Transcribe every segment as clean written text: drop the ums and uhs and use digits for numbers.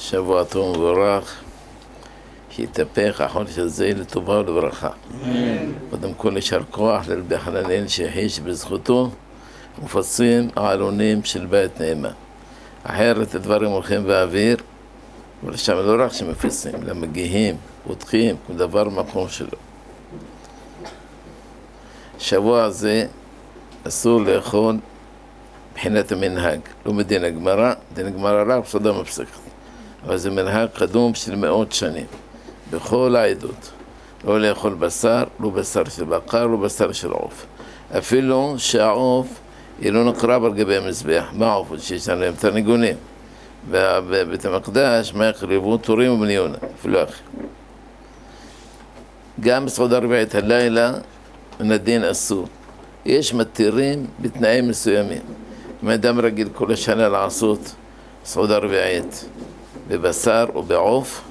שבוע טוב ומבורך, שיתהפך החודש הזה לטובה ולברכה. קודם כל יישר כוח לרבי חננאל שיחי שבזכותו מופצים העלונים של בית נעימה. אחרת הדברים הולכים באוויר, ולשם לא רק שמפיצים, אלא מגיעים, פותחים, כל דבר במקום שלו. שבוע הזה אסור לאכול מבחינת המנהג, לא מדין הגמרא, דין הגמרא רק בסעודה מפסקת. אבל זה מנהג קדום של מאות שנים, בכל העדות. לא לאכול בשר, לא בשר של בקר, לא בשר של עוף. אפילו שהעוף לא נקרב על גבי המזבח. מה העוף? שיש לנו את הניגונים. ובבית המקדש, מה יקריבו? תורים ובני יונה, אפילו אחר. גם בסעודה הרביעית הלילה, מן הדין אסור. יש מתירים בתנאים מסוימים. אם אדם רגיל כל השנה לעשות סעודה רביעית בבשר או בעוף,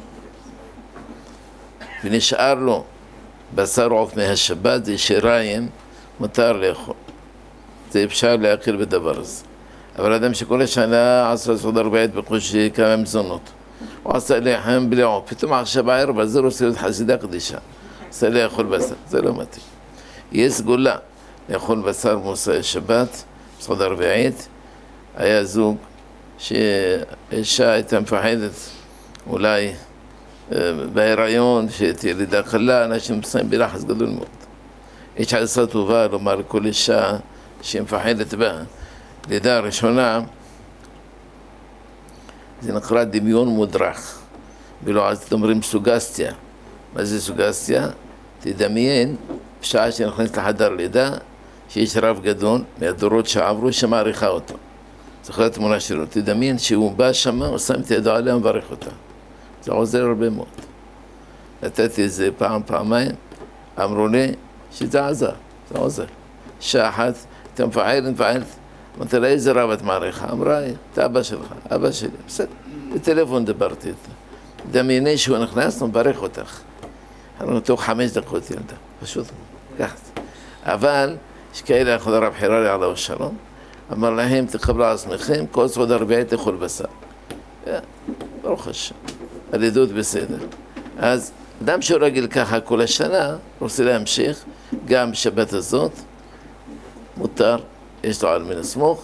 ונשאר לו בשר עוף מהשבת, זה שיריים, מותר לאכול. זה אפשר להכיר בדבר הזה. אבל אדם שכל השנה עשה סעודה רביעית בקושי כמה מזונות, הוא עשה לחם בלי עוף, פתאום עכשיו בערב הזה רוצה להיות חסידה קדישה, עשה לאכול בשר, זה לא מתאים. יש סגולה לאכול בשר במוצאי שבת, סעודה רביעית. היה זוג שאישה הייתה מפחדת אולי בהיריון, שתהיה לידה קלה, אנשים מסיים בלחץ גדול מאוד. יש עצה טובה לומר לכל אישה שהיא מפחדת בה לידה הראשונה, זה נקרא דמיון מודרך. בלועזית אומרים סוגסטיה. מה זה סוגסטיה? תדמיין בשעה שנכנס לחדר לידה, שיש רב גדול מהדורות שעברו שמעריכה אותו. זוכר תמונה שלו, תדמיין שהוא בא שמה, הוא שם את ידו עליה ומברך אותה. זה עוזר הרבה מאוד. נתתי את זה פעמיים, אמרו לי שזה עזר, זה עוזר. שעה אחת, אתה מפעלת, אמרתי לה, איזה רב את מעריכה? אמרה, את אבא שלך, אבא שלי, בסדר. בטלפון דיברתי איתה. דמייני שהוא נכנס, הוא מברך אותך. אמרנו, תוך 5 דקות ילדה, פשוט ככה. אבל יש כאלה, אנחנו לרב חירארי עליו השלום, אמר להם, תקבלו על עצמכם, כל סעודה רביעית תאכול בשר. ברוך השם, הלידות בסדר. אז אדם שהוא רגיל ככה כל השנה, רוצה להמשיך, גם בשבת הזאת, מותר, יש לו על מן הסמוך,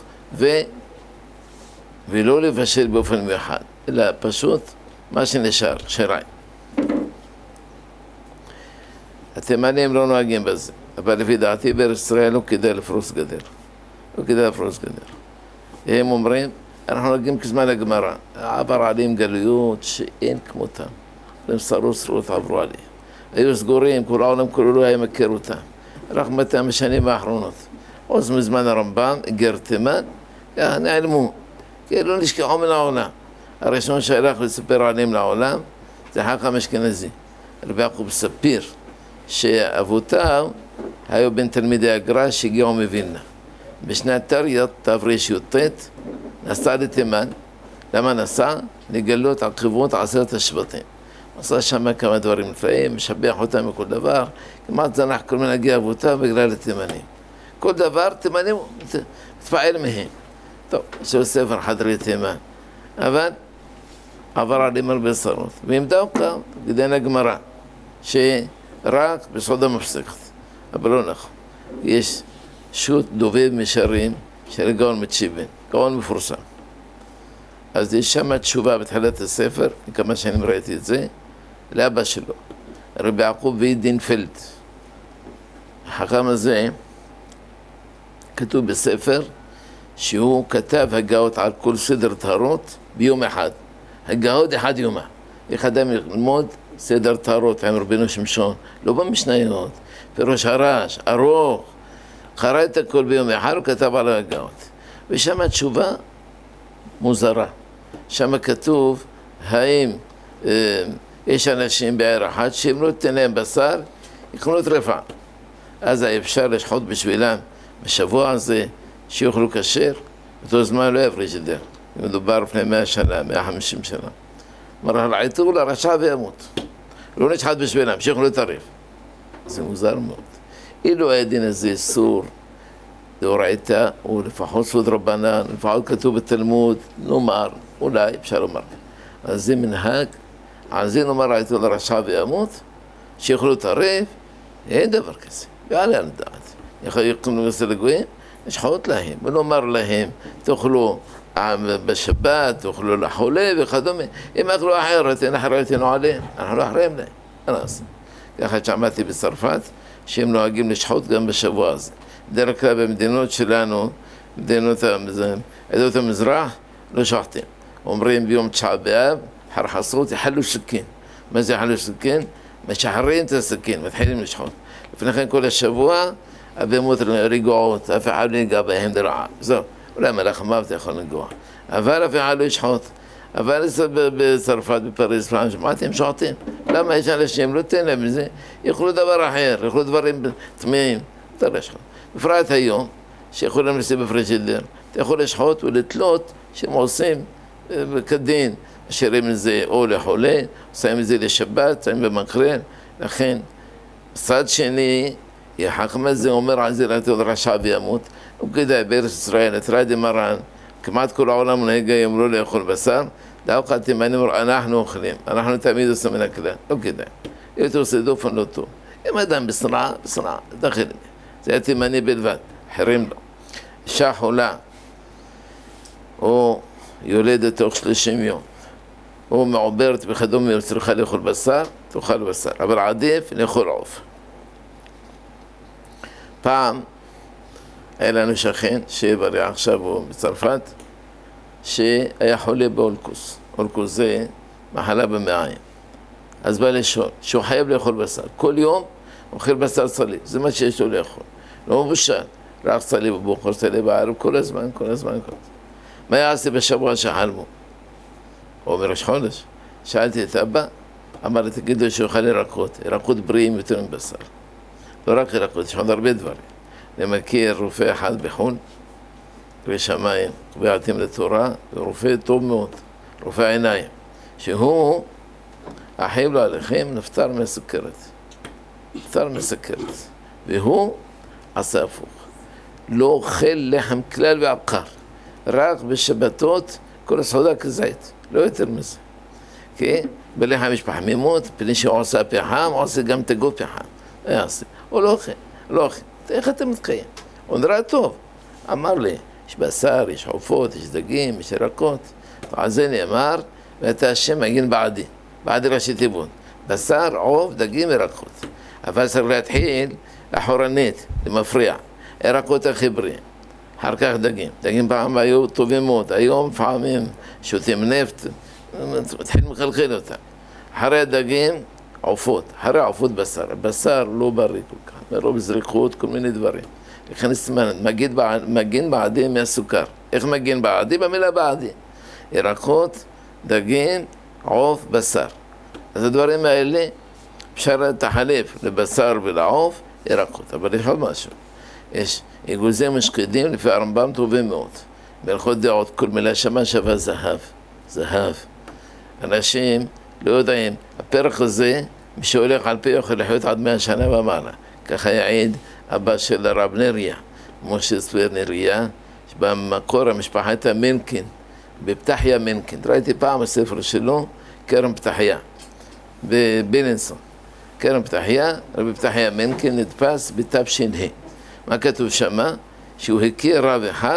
ולא לבשל באופן מיוחד, אלא פשוט מה שנשאר, שיריים. התימנים לא נוהגים בזה, אבל לפי דעתי בארץ ישראל לא כדאי לפרוס גדר. לא כדאי לפרוס גדר. הם אומרים, אנחנו נוהגים כזמן הגמרא, עבר עליהם גלויות שאין כמותם. הם שרות עברו עליהם. היו סגורים, כל העולם כולו לא היה מכיר אותם. רק 200 השנים האחרונות. עוד מזמן הרמב"ם, גר תימן, נעלמו. לא נשכחו מן העולם. הראשון שהלך לספר עליהם לעולם, זה חכם אשכנזי. רבי יעקב ספיר, שאבותיו היו בין תלמידי הגר"א שהגיעו מווילנה. בשנת תרי"ט נסע לתימן. למה נסע? לגלות על קרבות 10 השבטים. עשה שם כמה דברים נפלאים, משבח אותם בכל דבר, כמעט זנח כל מנהגי אבותיו בגלל התימנים. כל דבר תימנים מתפעל מהם. טוב, יש לו ספר חדרי תימן, אבל עבר עליהם הרבה שרות. והם דווקא כדין הגמרא, שרק בסעודה מפסקת, אבל לא נכון. יש שו"ת דובב משרים של גאון מצ'יבן, גאון מפורסם. אז יש שם תשובה בתחילת הספר, כמה שנים ראיתי את זה, לאבא שלו, רבי יעקב וידינפלד. החכם הזה כתוב בספר שהוא כתב הגאות על כל סדר טהרות ביום אחד. הגאות אחד יומה. איך אדם ללמוד סדר טהרות עם רבינו שמשון, לא במשניות, פירוש הרש, ארוך, קרא את הכל ביום אחד, הוא כתב על הגאות. ושם התשובה מוזרה. שם כתוב, האם יש אנשים בעיר אחת שאם לא תתן להם בשר, יקנו את רפא. אז אפשר לשחוט בשבילם בשבוע הזה שיאכלו כשר, אותו זמן לא יפריש את זה. מדובר לפני 100 שנה, 150 שנה. אמר, העיתור לרשע וימות. לא נשחט בשבילם, שיאכלו את הרף. זה מוזר מאוד. אילו הדין הזה אסור, דאורייתא, הוא לפחות סוד רבנן, לפחות כתוב בתלמוד, נאמר, אולי אפשר לומר. אז זה מנהג, על זה נאמר ראיתו לרשע וימות, שיאכלו טרף, אין דבר כזה, ועלה על דעת. יכולים לעשות לגויים, לשחוט להם, ולומר להם, תאכלו בשבת, תאכלו לחולה וכדומה. אם אכלו אחרת, אין אחריותנו עליהם, אנחנו לא אחריהם להם. מה נעשה? ככה שמעתי בצרפת, שהם נוהגים לשחוט גם בשבוע הזה. בדרך כלל במדינות שלנו, מדינות עדות המזרח, לא שוחטים. אומרים ביום תשעה באב, חרחסות, יחלו סכין. מה זה יחלו סכין? משחררים את הסכין, מתחילים לשחוט. לפני כן כל השבוע, הבהמות רגועות, אף אחד לא ייגע בהם לרעה. זהו, אולי מלאך המוות יכול לנגוע. אבל אף אחד לא ישחוט. אבל בצרפת, בפריז, שמעתי, הם שוחטים. למה יש אנשים, לא תן להם מזה, יאכלו דבר אחר, יאכלו דברים טמאים, אתה לא ישחוט. בפרט היום, שיכולים לשים בפריג'ידר, אתה יכול לשחוט ולתלות שהם עושים כדין, משאירים את זה או לחולה, עושים את זה לשבת, עושים במקרן, לכן, צד שני, יחכם הזה אומר על זה לתת רשע וימות, וכדאי בארץ ישראל, התראה דמרן, כמעט כל העולם נהגה יאמרו לאכול בשר, דווקא תימנים אנחנו אוכלים, אנחנו תמיד עושים מן הכלל, לא כדאי, אם אתה עושה דופן לא טוב, אם אדם בשנאה, דחיל, זה התימני בלבד, אחרים לא. אישה חולה, או יולדת תוך 30 יום, או מעוברת וכדומה, צריכה לאכול בשר, תאכל בשר, אבל עדיף לאכול עוף. פעם היה לנו שכן, שברי עכשיו הוא בצרפת, שהיה חולה באולקוס. אולקוס זה מחלה במעיים. אז בא לשאול, שהוא חייב לאכול בשר. כל יום הוא אוכל בשר צליב, זה מה שיש לו לאכול. לא מבושל, רק צליב בבוקר, צליב בערב, כל הזמן. מה יעשה בשבוע שחלמו? הוא אומר, ראש חודש. שאלתי את אבא, אמר לי, תגיד לו שהוא אוכל ירקות בריאים יותר מבשר. לא רק ירקות, יש עוד הרבה דברים. אני מכיר רופא אחד בחו"ל, רופא שמיים, ועתים לתורה, ורופא טוב מאוד, רופא עיניים, שהוא, אחיו לו עליכם, נפטר מסוכרת. והוא עשה הפוך. לא אוכל לחם כלל ועקר, רק בשבתות כל הסעודה כזית, לא יותר מזה. כי בלחם יש פחמימות, פני שהוא עושה פחם, עושה גם תגו פחם. הוא לא אוכל. איך אתה מתקיים? הוא נראה טוב. אמר לי, יש בשר, יש עופות, יש דגים, יש ירקות. על זה נאמר, ואתה השם מגן בעדי ראשי תיבון. בשר, עוף, דגים, ירקות. אבל צריך להתחיל לאחורנית, למפריע. ירקות הכי בריאים. אחר כך דגים פעם היו טובים מאוד. היום פעמים שותים נפט, מתחיל מחלחל אותם. אחרי הדגים, עופות. אחרי עופות בשר לא בריא כל כך. מרוב זריחות, כל מיני דברים. לכן מגן בעדי מהסוכר. איך מגן בעדי? במילה בעדי. ירקות, דגים, עוף, בשר. אז הדברים האלה אפשר תחלף לבשר ולעוף, ירקות. אבל יש עוד משהו. יש אגוזי משקידים לפי הרמב"ם טובים מאוד. בהלכות דעות, כל מילה שמה שווה זהב. אנשים לא יודעים, הפרק הזה, מי שהולך על פי יכול לחיות עד 100 שנה ומעלה. ככה יעיד אבא של הרב נריה, משה ספיר נריה, שבמקור המשפחה הייתה מנקין, בפתחיה מנקין. ראיתי פעם הספר שלו, כרם פתחיה, בבילינסון. כרם פתחיה, רבי פתחיה מנקין נדפס בתש"ה. מה כתוב שמה? שהוא הכיר רב אחד,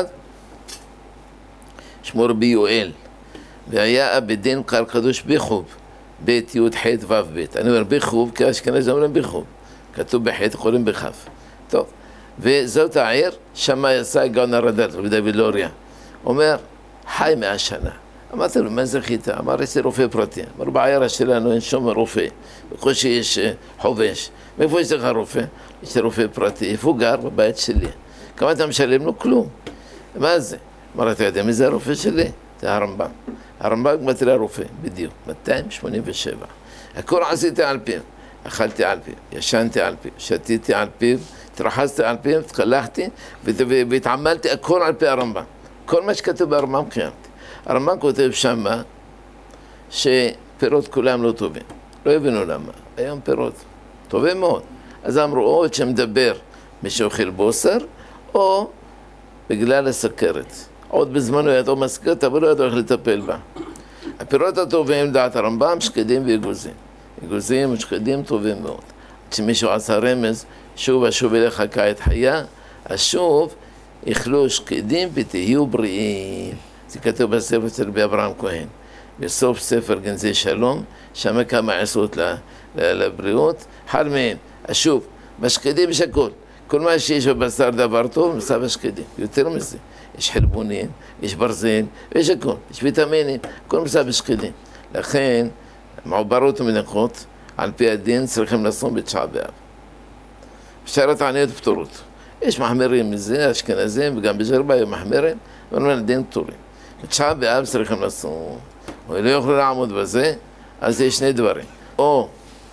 שמו רבי יואל, והיה בדין קר קדוש בחוב, בית י' ח' ו' ב'. אני אומר בחוב, כי אשכנזים אומרים בחוב. כתוב בח' קוראים בכף. טוב, וזאת העיר, שמה יצא גאון הרד"ל, רבי דוד לוריה. אומר, חי 100 שנה. אמרתי לו, מה זה חיטה? אמר, יש לי רופא פרטי. אמר, בעיירה שלנו אין שום רופא. בקושי יש חובש. מאיפה יש לך רופא? יש לי רופא פרטי. איפה הוא גר? בבית שלי. כמה אתה משלם לו? כלום. מה זה? אמר, אתה יודע מי זה הרופא שלי? זה הרמב"ם. הרמב"ם מתריע רופא, בדיוק, 287. הכל עשיתי על פיו. אכלתי על פיו, ישנתי על פיו, שתיתי על פיו, התרחזתי על פיו, התקלחתי והתעמלתי הכל על פי הרמב"ם. כל מה שכתוב ברמב"ם קיימתי. הרמב"ם כותב שמה שפירות כולם לא טובים. לא הבינו למה. היום פירות טובים מאוד. אז אמרו, או שמדבר מי שאוכל בוסר, או בגלל הסכרת. עוד בזמנו ידעו מסכרת, אבל לא ידעו איך לטפל בה. הפירות הטובים, דעת הרמב"ם, שקדים ואגוזים. אגוזים ושקדים טובים מאוד. כשמישהו עשה רמז, שוב אשוב אליך כעת חיה, אשוב יאכלו שקדים ותהיו בריאים. זה כתוב בספר של רבי אברהם כהן. בסוף ספר גנזי שלום, שם כמה עשרות לבריאות. אחד מהם, אשוב, בשקדים יש הכל. כל מה שיש בבשר דבר טוב, נמצא בשקדים. יותר מזה. יש חלבונים, יש ברזל, ויש הכל. יש ויטמינים, הכל נמצא בשקדים. לכן, מעוברות ומנקות, על פי הדין צריכים לצום בתשעה באב. בשארת העניות פטורות. יש מחמירים מזה, אשכנזים, וגם בג'רבה היו מחמירים, אבל מן הדין פטורים. בתשעה באב צריכים לצום. ולא יוכלו לעמוד בזה, אז יש שני דברים. או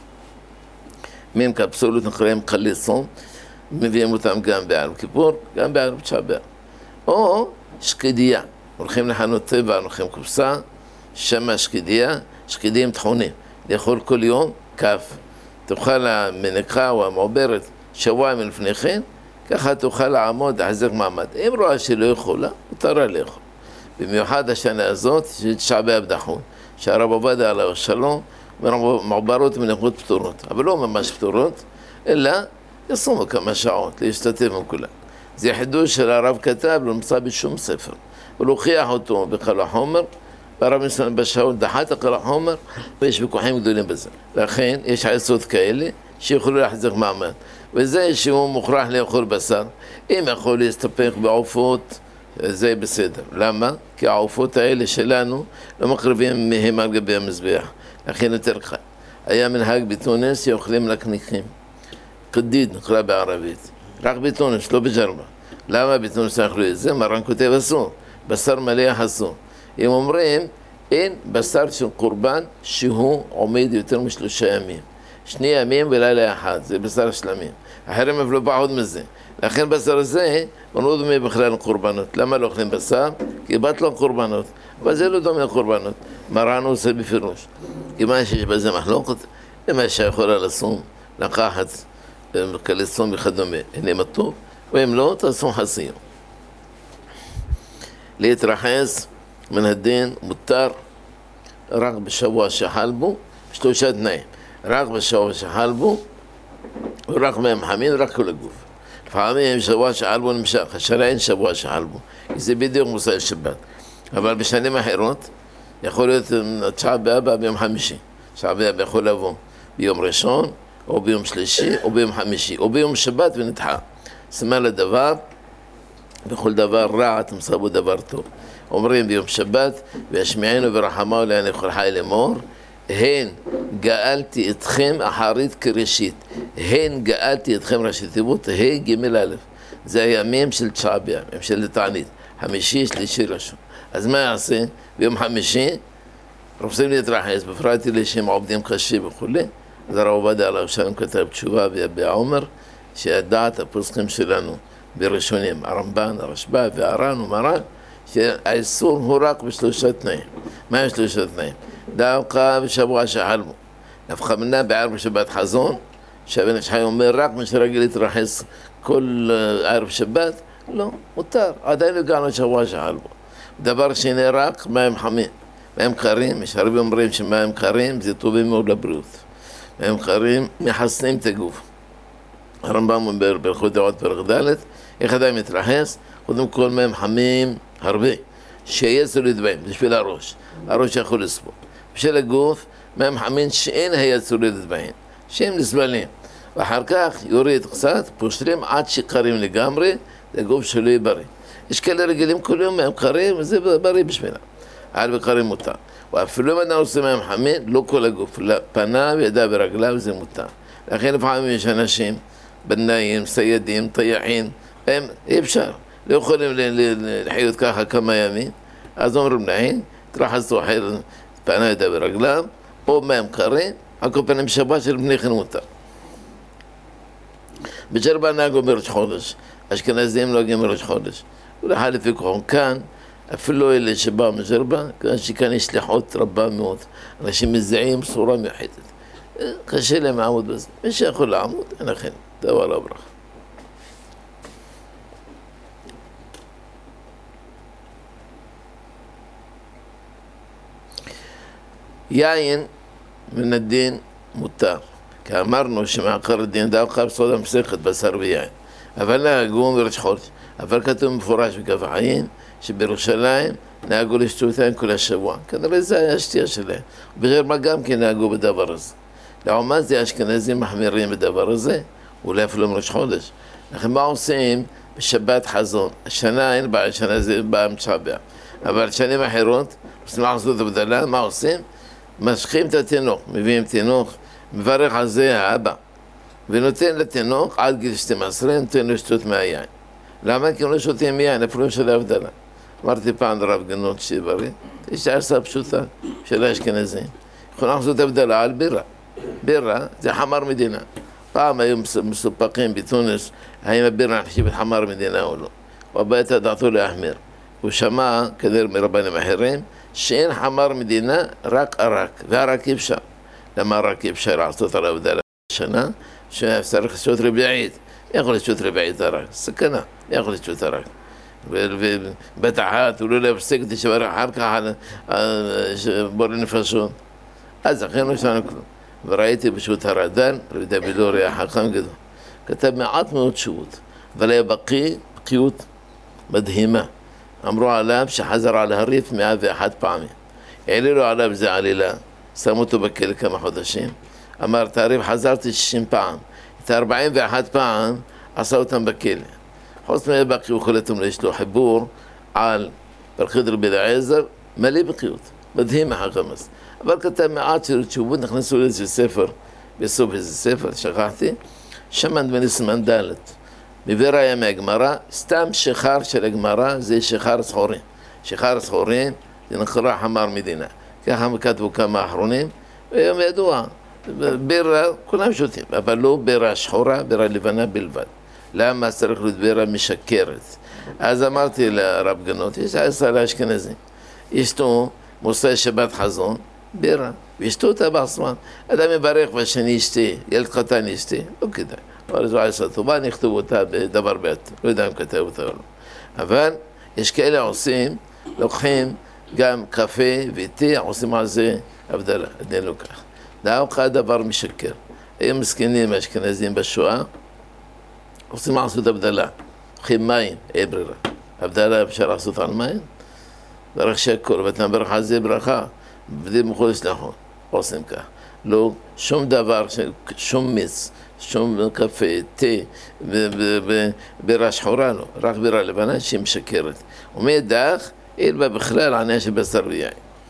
מין קפסולות נקראים קלי צום, מביאים אותם גם בערב כיפור, גם בערב תשעה באב. או שקדיה. הולכים לחנות טבע, הולכים קופסה, שמה שקדיה, שקדים טחונים. לאכול כל יום, כף. תאכל המנקה או המעוברת שבוע מלפני כן, ככה תוכל לעמוד, להחזיק מעמד. אם רואה שלא יכולה, מותר לאכול. במיוחד השנה הזאת, שתשעה באב דחון, שהרב עובדיה עליו השלום, מעוברות ומנקות פטורות. אבל לא ממש פטורות, אלא יסומו כמה שעות, להשתתף עם כולם. זה חידוש של הרב כתב, לא נמצא בשום ספר. הוא הוכיח אותו בקל החומר, והרב מסוים בשעות דחת הקל החומר, ויש ויכוחים גדולים בזה. לכן יש עצות כאלה שיכולו להחזיק מעמד. וזה שהוא מוכרח לאכול בשר. אם יכול להסתפק בעופות, זה בסדר. למה? כי העופות האלה שלנו לא מקריבים מהם על גבי המזבח. לכן יותר קל. היה מנהג בתוניס שאוכלים לקניקים. קדיד נקרא בערבית. רק בתוניס, לא בג'רבה. למה בתוניס אכלו את זה? מרן כותב אסור. בשר מלא אסור. הם אומרים, אין בשר של קורבן שהוא עומד יותר מ3 ימים. 2 ימים ולילה אחד, זה בשר שלמים. אחרים אף לא בעוד מזה. לכן בשר הזה, הוא לא דומה בכלל לקורבנות. למה לא אוכלים בשר? כי בת לו קורבנות. אבל זה לא דומה לקורבנות. מרן עושה בפירוש. כי מה שיש בזה מחלוקת, למה שיכולה לצום, לקחת כלצום וכדומה, הנה מה טוב, ואם לא, תעשו חסיום. להתרחץ מן הדין מותר רק בשבוע שחל בו, 3 תנאים. רק בשבוע שחל בו, ורק מים חמים, רק כל הגוף. לפעמים שבוע שחל בו נמשך, השאלה אין שבוע שחל בו, כי זה בדיוק מוסר שבת. אבל בשנים אחרות, יכול להיות תשעה באב ביום חמישי. תשעה באב יכול לבוא ביום ראשון, או ביום שלישי, או ביום חמישי, או ביום שבת ונדחה. סימן לדבר, בכל דבר רע תמצא בו דבר טוב. אומרים ביום שבת, וישמיענו ורחמנו לעיני כל חי לאמור, הן גאלתי אתכם אחרית כראשית. הן גאלתי אתכם ראשית תיבות, ג' א'. זה הימים של תשעה באב, ימים של תענית. חמישי, שלישי, ראשון. אז מה יעשה? ביום חמישי, רוצים להתרחץ, בפרט אלה שהם עובדים קשה וכו'. אז הרב עובדיה עליו שלום כתב תשובה ביביע עומר, שהדעת הפוסקים שלנו בראשונים, הרמב"ן, הרשב"א והר"ן ומר"ן, שהאיסור הוא רק ב3 תנאים. מה הם 3 תנאים? דווקא בשבוע שחל בו. נפקא מינה בערב שבת חזון, שהבן איש חי אומר רק מי שרגיל להתרחץ כל ערב שבת, לא, מותר, עדיין הגענו לשבוע שחל בו. דבר שני רק מים חמים, מים קרים, יש הרבה אומרים שמים קרים זה טובים מאוד לבריאות. מים קרים מחסנים את הגוף. הרמב"ם אומר בהלכות דעות פרק ד', איך אדם מתרחץ, קודם כל מים חמים הרבה, שיהיה סוליד בהם, בשביל הראש, הראש יכול לסבול. בשביל הגוף, מים חמים שאין היה סוליד בהם, שהם נסבלים. ואחר כך יוריד קצת, פושרים עד שקרים לגמרי, זה גוף שלא יהיה בריא. יש כאלה רגילים כל יום מים קרים, וזה בריא בשבילם. על וקרים מותר. ואפילו אם אדם עושה מים חמים, לא כל הגוף, פניו, ידיו ורגליו, זה מותר. לכן לפעמים יש אנשים, בנאים, סיידים, טייחים, הם אי אפשר. לא יכולים לחיות ככה כמה ימים. אז אומרים להם, תרחצו אחר, פניו, ידיו ורגליו, או מים קרים, על כל פנים שבת של בני כן מותר. בג'רבה נהגו בראש חודש, אשכנזים נוהגים בראש חודש. ולאחר לפי כוחם כאן, אפילו אלה שבאו מג'רבה, שכאן יש שליחות רבה מאוד. אנשים מזיעים בצורה מיוחדת. קשה להם לעמוד בזה. מי שיכול לעמוד, אין לכם. דבר לא ברכה. יין מן הדין מותר, כי אמרנו שמעקר הדין דווקא בסוד המסכת בשר ויין, אבל נהגו מראש חודש, אבל כתוב מפורש בכף החיים שבירושלים נהגו לשתות יין כל השבוע, כנראה זה היה השתייה שלהם, בגרמניה גם כן נהגו בדבר הזה. לעומת זה האשכנזים מחמירים בדבר הזה, אולי אפילו מראש חודש. לכן מה עושים בשבת חזון? השנה אין בעיה, השנה זה באה משבע, אבל שנים אחרות רוצים לעשות הבדלה, מה עושים? משכים את התינוק, מביאים תינוק, מברך על זה האבא, ונותן לתינוק עד גיל 12, נותן לו לשתות מהיין. למה? כי הם לא שותים יין, אפילו של ההבדלה. אמרתי פעם לרב גנות שיברי, יש עשה פשוטה של האשכנזים. יכולים לעשות הבדלה על בירה. בירה זה חמר מדינה. פעם היו מסופקים בתונס, האם הבירה נחשבת חמר מדינה או לא. ובעת דעתו להחמיר. הוא שמע, כנראה מרבנים אחרים, שאין חמר מדינה, רק ערק, והערק אפשר. למה ערק אפשר לעשות על ההבדלה השנה? שצריך לשתות רביעית. יכול לשתות רביעית ערק, סכנה, יכול לשתות ערק. ובתחת, הוא לא להפסיק את השבר אחר כך על בורי נפשות. אז לכן לא ישנו כלום. וראיתי פשוט הרד"ן, רבי דוד לורי החכם גדול, כתב מעט מאוד תשובות, אבל היה בקיאות מדהימה. אמרו עליו שחזר על הריף 101 פעמים. העלילו עליו זה עלילה, שמו אותו בכלא כמה חודשים. אמר, את הריף חזרתי 60 פעם, את 41 פעם עשה אותם בכלא. חוץ מזה בקיאות חולתם יש לו חיבור על פרחית רבי אליעזר, מלא בקיאות, מדהים החכם הזה. אבל כתב מעט של תשובות, נכנסו לאיזה ספר, בסוף איזה ספר, שכחתי, שמן בן סימן ד' מביא ראיה מהגמרא, סתם שחר של הגמרא זה שחר סחורים. שחר סחורים זה נקרא חמר מדינה. ככה כתבו כמה אחרונים, והיום ידוע, בירה כולם שותים, אבל לא בירה שחורה, בירה לבנה בלבד. למה צריך להיות בירה משקרת? אז אמרתי לרב גנות, יש עשה לאשכנזים, ישתו מוסי שבת חזון, בירה, וישתו אותה בעצמן. אדם מברך והשני ישתה, ילד קטן ישתה, לא כדאי. אבל זו עשה טובה, נכתוב אותה בדבר בית, לא יודע אם כתב אותה או לא. אבל יש כאלה עושים, לוקחים גם קפה ותה, עושים על זה הבדלה, עדיין לא כך. דווקא דבר משקר. הם מסכנים האשכנזים בשואה, עושים לעשות הבדלה. לוקחים מים, אין ברירה. הבדלה אפשר לעשות על מים, ברך שקול, ואתה מברך על זה ברכה, בדים מחודש נכון, עושים כך. לא, שום דבר, שום מיץ, שום קפה, תה, בירה שחורה לא, רק בירה לבנה שהיא משקרת. ומאידך, אין בה בכלל עניין של בשר ויין.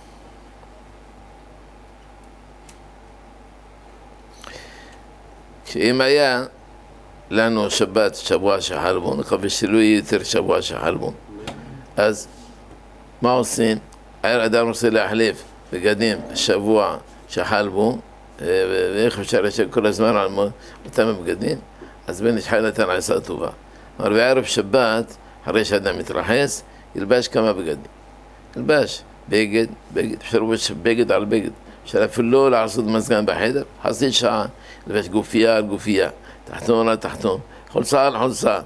אם היה לנו שבת, שבוע שחלבון, נקווה שלא יהיה יותר שבוע שחלבון, אז מה עושים? אדם רוצה להחליף בגדים שבוע שחלבון, ואיך אפשר לשאול כל הזמן על אותם הבגדים? אז בן איש חי נתן עשה טובה. אבל בערב שבת, אחרי שאדם מתרחץ, ילבש כמה בגדים. ילבש בגד, אפשר לבש בגד על בגד. אפשר אפילו לא לעשות מזגן בחדר, חצי שעה, לבש גופייה על גופייה, תחתון על תחתון, חולצה על חולצה,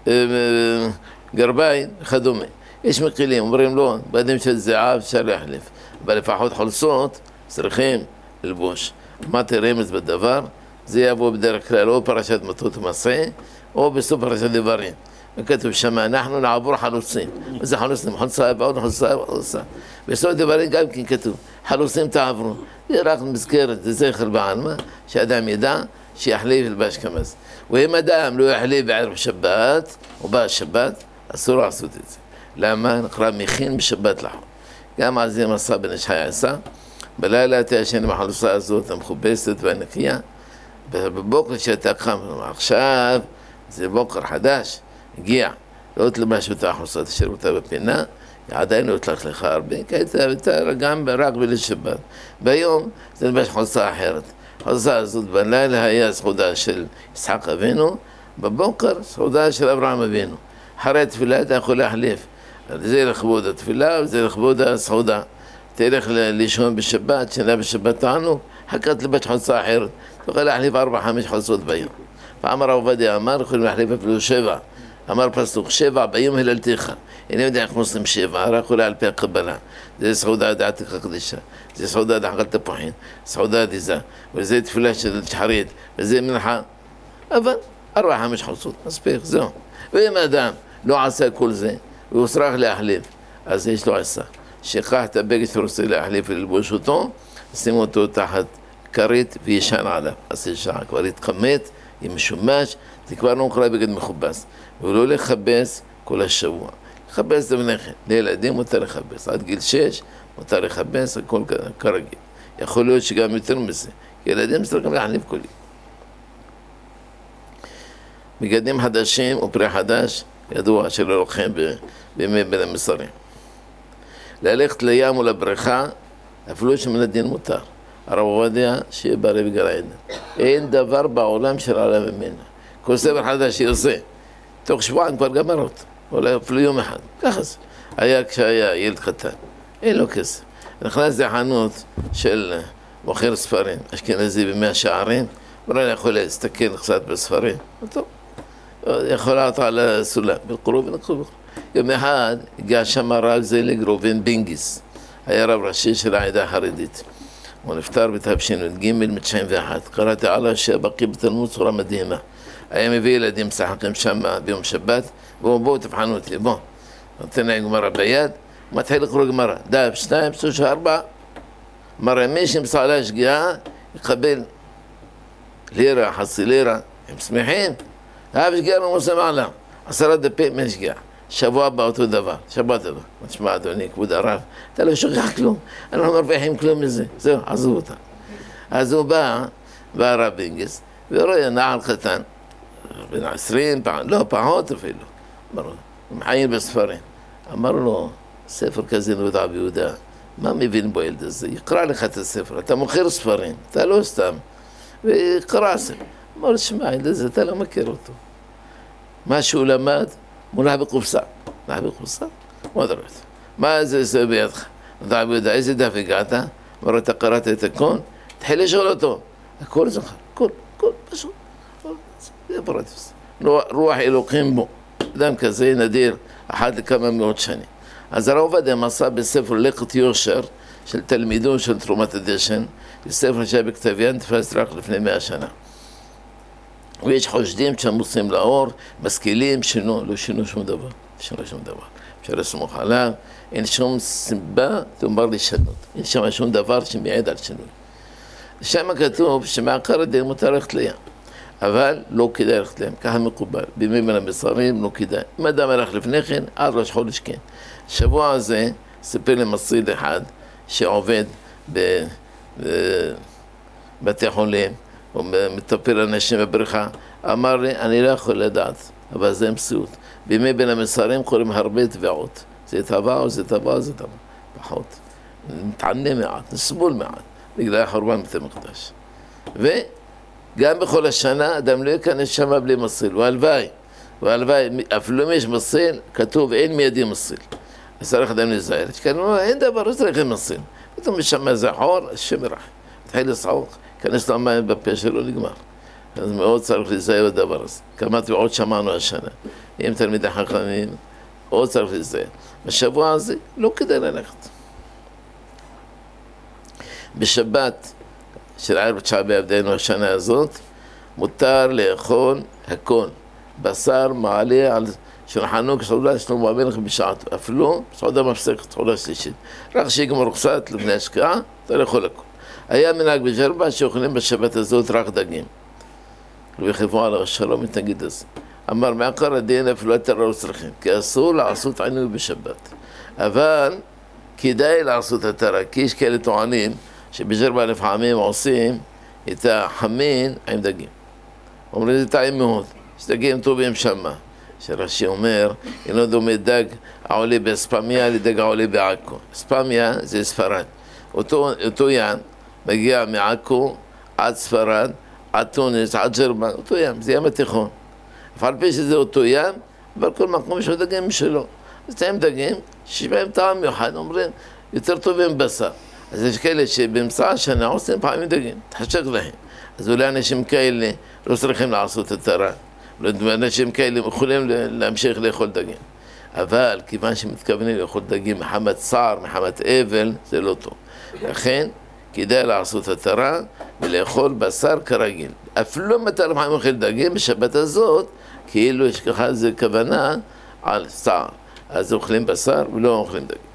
גרביים וכדומה. יש מקילים, אומרים לא, בגדים של זיעה אפשר להחליף, אבל לפחות חולצות צריכים ללבוש. מה תרמז בדבר? זה יבוא בדרך כלל או פרשת מטות ומסע, או בסוף פרשת דברים. וכתוב שם, אנחנו נעבור חלוצים. וזה חלוצים, חולצה ועוד חולצה ועוד חולצה. בסוף דברים גם כן כתוב, חלוצים תעברו. זה רק מזכרת, זה זכר בעלמא, שאדם ידע שיחליף ילבש כמז. ואם אדם לא יחליף בערב שבת, או בשבת, אסור לעשות את זה. למה? נקרא מכין בשבת לחול. גם על זה מסע בן איש חי עשה. בלילה תישן עם החלוצה הזאת המכובסת והנקייה. בבוקר שאתה קם, עכשיו זה בוקר חדש, הגיע, לא תלבש אותה החלוצה, תשאיר אותה בפינה, עדיין לא תלך לך הרבה, כי אתה גם רק בליל שבת. ביום זה לבש חולצה אחרת. החולצה הזאת בלילה היה סעודה של יצחק אבינו, בבוקר סעודה של אברהם אבינו. אחרי תפילה אתה יכול להחליף. זה לכבוד התפילה וזה לכבוד הסעודה. תלך לישון בשבת, שנה בשבת תענו, אחר תלבש חולצה אחרת. תוכל להחליף 4-5 חולצות ביום. פעם הרב עובדיה אמר, יכולים להחליף אפילו 7. אמר פסוק, 7 ביום הללתך. אני יודע איך עושים 7, רק אולי על פי הקבלה. זה סעודה דעתך הקדושה, זה סעודה דחקת תפוחין, סעודה דיזה, וזה תפילה של שחרית, וזה מנחה. אבל 4-5 חצות, מספיק, זהו. ואם אדם לא עשה כל זה, והוא צריך להחליף, אז יש לו עשה. שכח את הבגד שרוצה להחליף וללבוש אותו, שים אותו תחת כרית וישן עליו. אז שעה כבר התחמת, היא משומש, זה כבר לא נקרא בגד מכובס. ולא לכבס כל השבוע. לכבס זה בנכן. לילדים מותר לכבס. עד גיל 6 מותר לכבס, הכל כרגיל. יכול להיות שגם יותר מזה. ילדים צריכים להחליף כל יום. בגדים חדשים ופרי חדש, ידוע שלא לוקחים בימי בין המצרים. ללכת לים או לבריכה, אפילו שמן הדין מותר. הרב עובדיה, שיהיה בריא בגלל העדן. אין דבר בעולם שרעלה ממנו. כל ספר חדש שיוצא, תוך שבועיים כבר גמר אותו, אולי אפילו יום אחד. ככה זה. היה כשהיה ילד קטן, אין לו כסף. נכנס לחנות של מוכר ספרים, אשכנזי במאה שערים, אולי יכול להסתכל קצת בספרים, טוב. יכול לעלות על הסולם, בקרוב ונקרוב. יום אחד הגיע שם הרב זליג ראובן בינגיס, היה רב ראשי של העדה החרדית. הוא נפטר בתשנ"ג מ-91. קראתי עליו שבקי בתלמוד צורה מדהימה. היה מביא ילדים משחקים שם ביום שבת, בואו תבחנו אותי, בואו. נותן להם גמרא ביד, מתחיל לקרוא גמרא. דף 2, 3, 4. מראה מי שימצא עליה שגיאה, יקבל לירה, חצי לירה. הם שמחים. האב שגיאה לא מוסם עליו. 10 דפים אין שגיאה. שבוע הבא אותו דבר, שבת הבא. תשמע אדוני, כבוד הרב, אתה לא שוכח כלום, אנחנו לא מרוויחים כלום מזה. זהו, עזבו אותה. אז הוא בא הרב בינגיס, ורואה נער קטן, בן 20, לא, פחות אפילו. אמר לו, הוא מחיים בספרים. אמר לו, ספר כזה נודע ביהודה, מה מבין בו ילד הזה? יקרא לך את הספר, אתה מוכר ספרים, אתה לא סתם. ויקרא ספר. אמר לו, שמע, ילד הזה, אתה לא מכיר אותו. מה שהוא למד, מונח בקופסה. מונח בקופסה? מה דרך? מה זה בידך? נודע ביהודה, איזה דף הגעת? אמר, אתה קראת את הכל? תחיל לשאול אותו. הכל זכר, הכל, פשוט. זה פרטיס. רוח אלוקים בו. אדם כזה נדיר, אחת לכמה מאות שנים. אז הרב עובדיה מסע בספר לקט יושר של תלמידו של תרומת הדשן, בספר שהיה בכתב יד, תפס רק לפני 100 שנה. ויש חושדים שהם מוצאים לאור, משכילים, לא שינו שום דבר. אפשר לסמוך עליו, אין שום סיבה, תאמר לשנות. אין שם שום דבר שמעיד על שינוי. שם כתוב שמעקר הדין מותר ללכת לים. אבל לא כדאי ללכת להם, ככה מקובל. בימי בין המצרים לא כדאי. אם אדם הלך לפני כן, עד ראש חודש כן. שבוע הזה סיפר לי מציל אחד שעובד בבתי חולים, הוא מטפל אנשים בבריכה, אמר לי, אני לא יכול לדעת, אבל זה מציאות. בימי בין המצרים קוראים הרבה תביעות. זה טבע או זה טבע, זה טבע. פחות. נתענה מעט, נסבול מעט, בגלל החורבן בית המקדש. גם בכל השנה אדם לא ייכנס שם בלי מציל, והלוואי, אפילו אם יש מציל, כתוב אין מיידי מציל. אז צריך אדם להיזהר, אין דבר, לא צריך מציל. פתאום משם איזה חור, השם ירחם. תחיל לצעוק, כנס למים בפה שלו, נגמר. אז מאוד צריך להיזהר בדבר הזה. כמה תביעות שמענו השנה. אם תלמידי חכמים, מאוד צריך להיזהר. בשבוע הזה לא כדאי ללכת. בשבת, של ערב תשעה באב דהיינו השנה הזאת, מותר לאכול הכל. בשר מעלה על שולחנו כסעודה שלמה המלך בשעתו. אפילו סעודה מפסקת, סעודה שלישית. רק שיגמר קצת לפני השקיעה, אתה לאכול הכל. היה מנהג בג'רבה שאוכלים בשבת הזאת רק דגים. וחיפו על השלום מתנגיד הזה. אמר מעקר הדין אפילו יותר לא צריכים, כי אסור לעשות עינוי בשבת. אבל כדאי לעשות התרה, כי יש כאלה טוענים שבג'רבה לפעמים עושים את החמין עם דגים. אומרים זה טעים מאוד, יש דגים טובים שמה. שרש"י אומר, אינו דומה דג העולה באספמיה לדג העולה בעכו. אספמיה זה ספרד. אותו ים מגיע מעכו עד ספרד, עד תוניס, עד ג'רבה, אותו ים, זה ים התיכון. אף על פי שזה אותו ים, אבל כל מקום יש לו דגים משלו. אז טעים דגים שיש בהם טעם מיוחד, אומרים, יותר טובים בשר. אז יש כאלה שבאמצע השנה עושים פעמים דגים, תחשק להם. אז אולי אנשים כאלה לא צריכים לעשות את הרע. אנשים כאלה יכולים להמשיך לאכול דגים. אבל כיוון שמתכוונים לאכול דגים מחמת צער, מחמת אבל, זה לא טוב. לכן, כדאי לעשות התרה ולאכול בשר כרגיל. אפילו אם אתה לא אוכל דגים בשבת הזאת, כאילו יש ככה איזה כוונה על צער. אז אוכלים בשר ולא אוכלים דגים.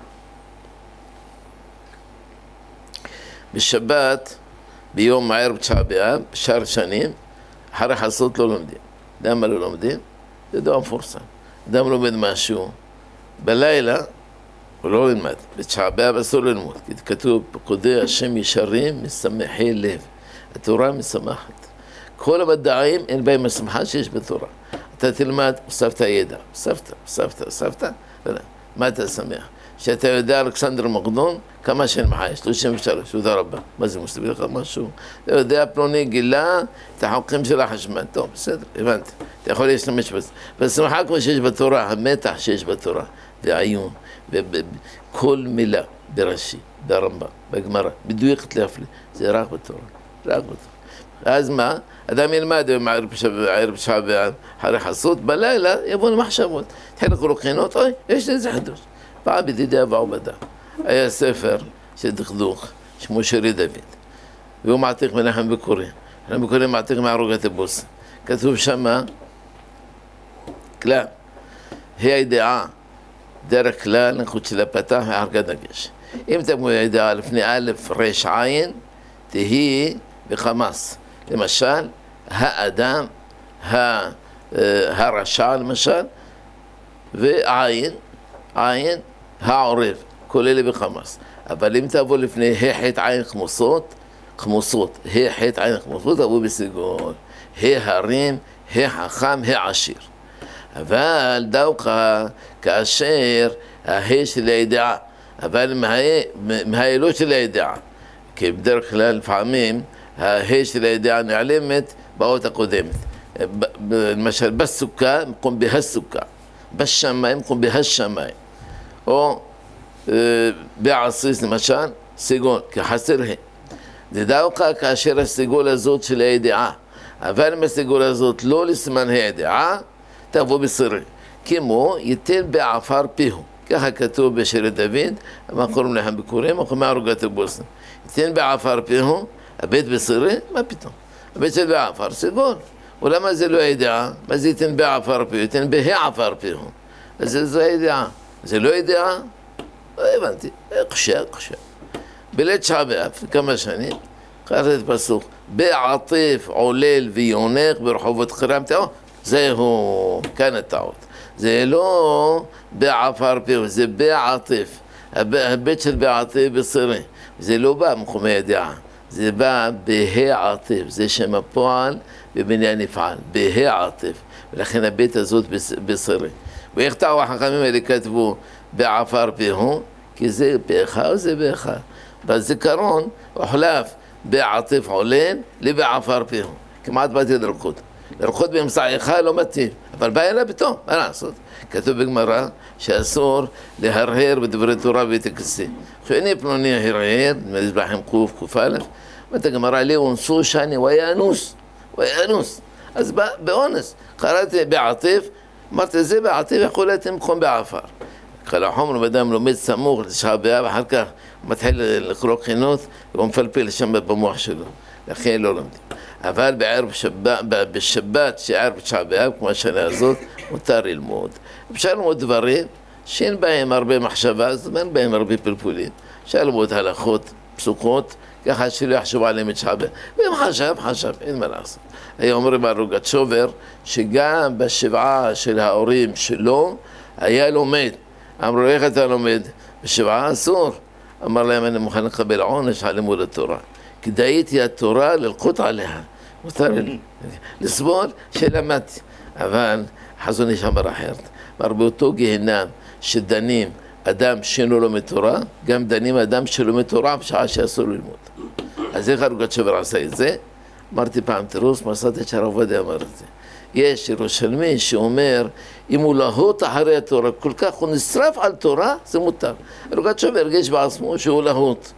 בשבת, ביום ערב תשעה באב, בשאר שנים, אחרי חסות לא לומדים. למה לא לומדים? זה דבר מפורסם. אדם לומד משהו, בלילה הוא לא ללמד. בתשעה באב אסור ללמוד, כי כתוב, פקודי השם ישרים משמחי לב. התורה משמחת. כל המדעים אין בהם השמחה שיש בתורה. אתה תלמד, הוספת ידע, הוספת, מה אתה שמח? שאתה יודע אלכסנדר מקדון, כמה שנים חי? 33, תודה רבה. מה זה מסביר לך משהו? אתה יודע, פלוני גילה את החוקים של החשמל. טוב, בסדר, הבנתי. אתה יכול להשתמש בזה. והשמחה כמו שיש בתורה, המתח שיש בתורה, והעיון, וכל מילה ברש"י, ברמב"ם, בגמרא, מדויקת להפליא, זה רק בתורה, רק בתורה. אז מה? אדם ילמד ערב תשעה באב, אחרי חסות, בלילה יבוא למחשבות. התחיל לקרוא בחינות, אוי, יש לי איזה חידוש. פעם בדידי אבא עובדה. היה ספר של דכדוך, שמו שירי דוד. והוא מעתיק מנחם ביקורי. מנחם ביקורי מעתיק מערוגת הבוס. כתוב שמה, כלל, היא הידיעה, דרך כלל, נחות של הפתח והחרגת דגש. אם תמו הידיעה לפני א' רש עין, תהי בחמאס. למשל, האדם, הרשע למשל, ועין, עין, העורב, כל אלה בחמאס. אבל אם תבוא לפני החטא עין חמוסות, החטא עין חמוסות, תבוא בסגול. ההרים, החכם, העשיר. אבל דווקא כאשר של הידיעה, אבל מהאלו של הידיעה. כי בדרך כלל לפעמים של הידיעה נעלמת באות הקודמת. למשל, בסוכה מקום בהסוכה, בשמיים מקום בהשמיים. או בעסיס למשל, סגול, כחסר ה'. זה דווקא כאשר הסגול הזאת של הידיעה. אבל אם הסגול הזאת לא לסימן הידיעה, תבוא בסירי. כמו ייתן בעפר פיהו. ככה כתוב בשירי דוד, מה קוראים להם ביקורים, או מערוגת הבוסן. ייתן בעפר פיהו, הבית בסירי, מה פתאום? הבית של בעפר, סגול. ולמה זה לא הידיעה? מה זה ייתן בעפר פיהו? ייתן בהעפר פיהו. אז זו הידיעה. זה לא ידיעה? לא הבנתי, קשה. בליל תשעה באב, כמה שנים, קראתי את פסוק, בעטיף עולל ויונק ברחובות חירם, זהו, כאן הטעות. זה לא בעפר פיהו, זה בעטיף. הבית של בעטיף בסירי. זה לא בא מחומי ידיעה, זה בא בהעטיף, זה שם הפועל בבניין נפעל, בהעטיף. ולכן הבית הזאת בסירי. ואיך טעו החכמים האלה כתבו בעפר פיהו? כי זה באחד או זה באחד. בזיכרון הוחלף בעטיף עולל לבעפר פיהו. כמעט באתי לרקוד. לרקוד באמצע אחד לא מתאים, אבל בא אליו פתאום, מה לעשות? כתוב בגמרא שאסור להרהר בדברי תורה וטקסים. כשאני פלוני הרהר, מזבח עם קוף א', אומרת הגמרא לי אונסו שני וינוס. אז באונס, קראתי בעטיף, אמרתי, זה בעטיף יכול להיות מקום בעפר. כל החומר בדם לומד סמוך לתשעה באב, אחר כך מתחיל לקרוא בחינות, והוא מפלפל שם במוח שלו. לכן לא לומדים. אבל בשבת שערב תשעה באב, כמו השנה הזאת, מותר ללמוד. אפשר ללמוד דברים שאין בהם הרבה מחשבה, אז אין בהם הרבה פלפולים. אפשר ללמוד הלכות, פסוקות, ככה שלא יחשבו עליהם את תשעה באב. ואם חשב, אין מה לעשות. היה אומרים על רוגת שובר, שגם בשבעה של ההורים שלו, היה לומד. אמרו, איך אתה לומד? בשבעה אסור. אמר להם, אני מוכן לקבל עונש על לימוד התורה. כדאיתי התורה ללקוט עליה. מותר לסבול שלמדתי. אבל חזון איש אמר אחרת. אמר, באותו גיהנם שדנים אדם שאינו לומד תורה, גם דנים אדם שלומד תורה בשעה שאסור ללמוד. אז איך רוגת שובר עשה את זה? אמרתי פעם, תירוס, מצאתי שהרב עובדיה אמר את זה. יש ירושלמי שאומר, אם הוא להוט אחרי התורה, כל כך הוא נשרף על תורה, זה מותר. רוגת שובר הרגיש בעצמו שהוא להוט.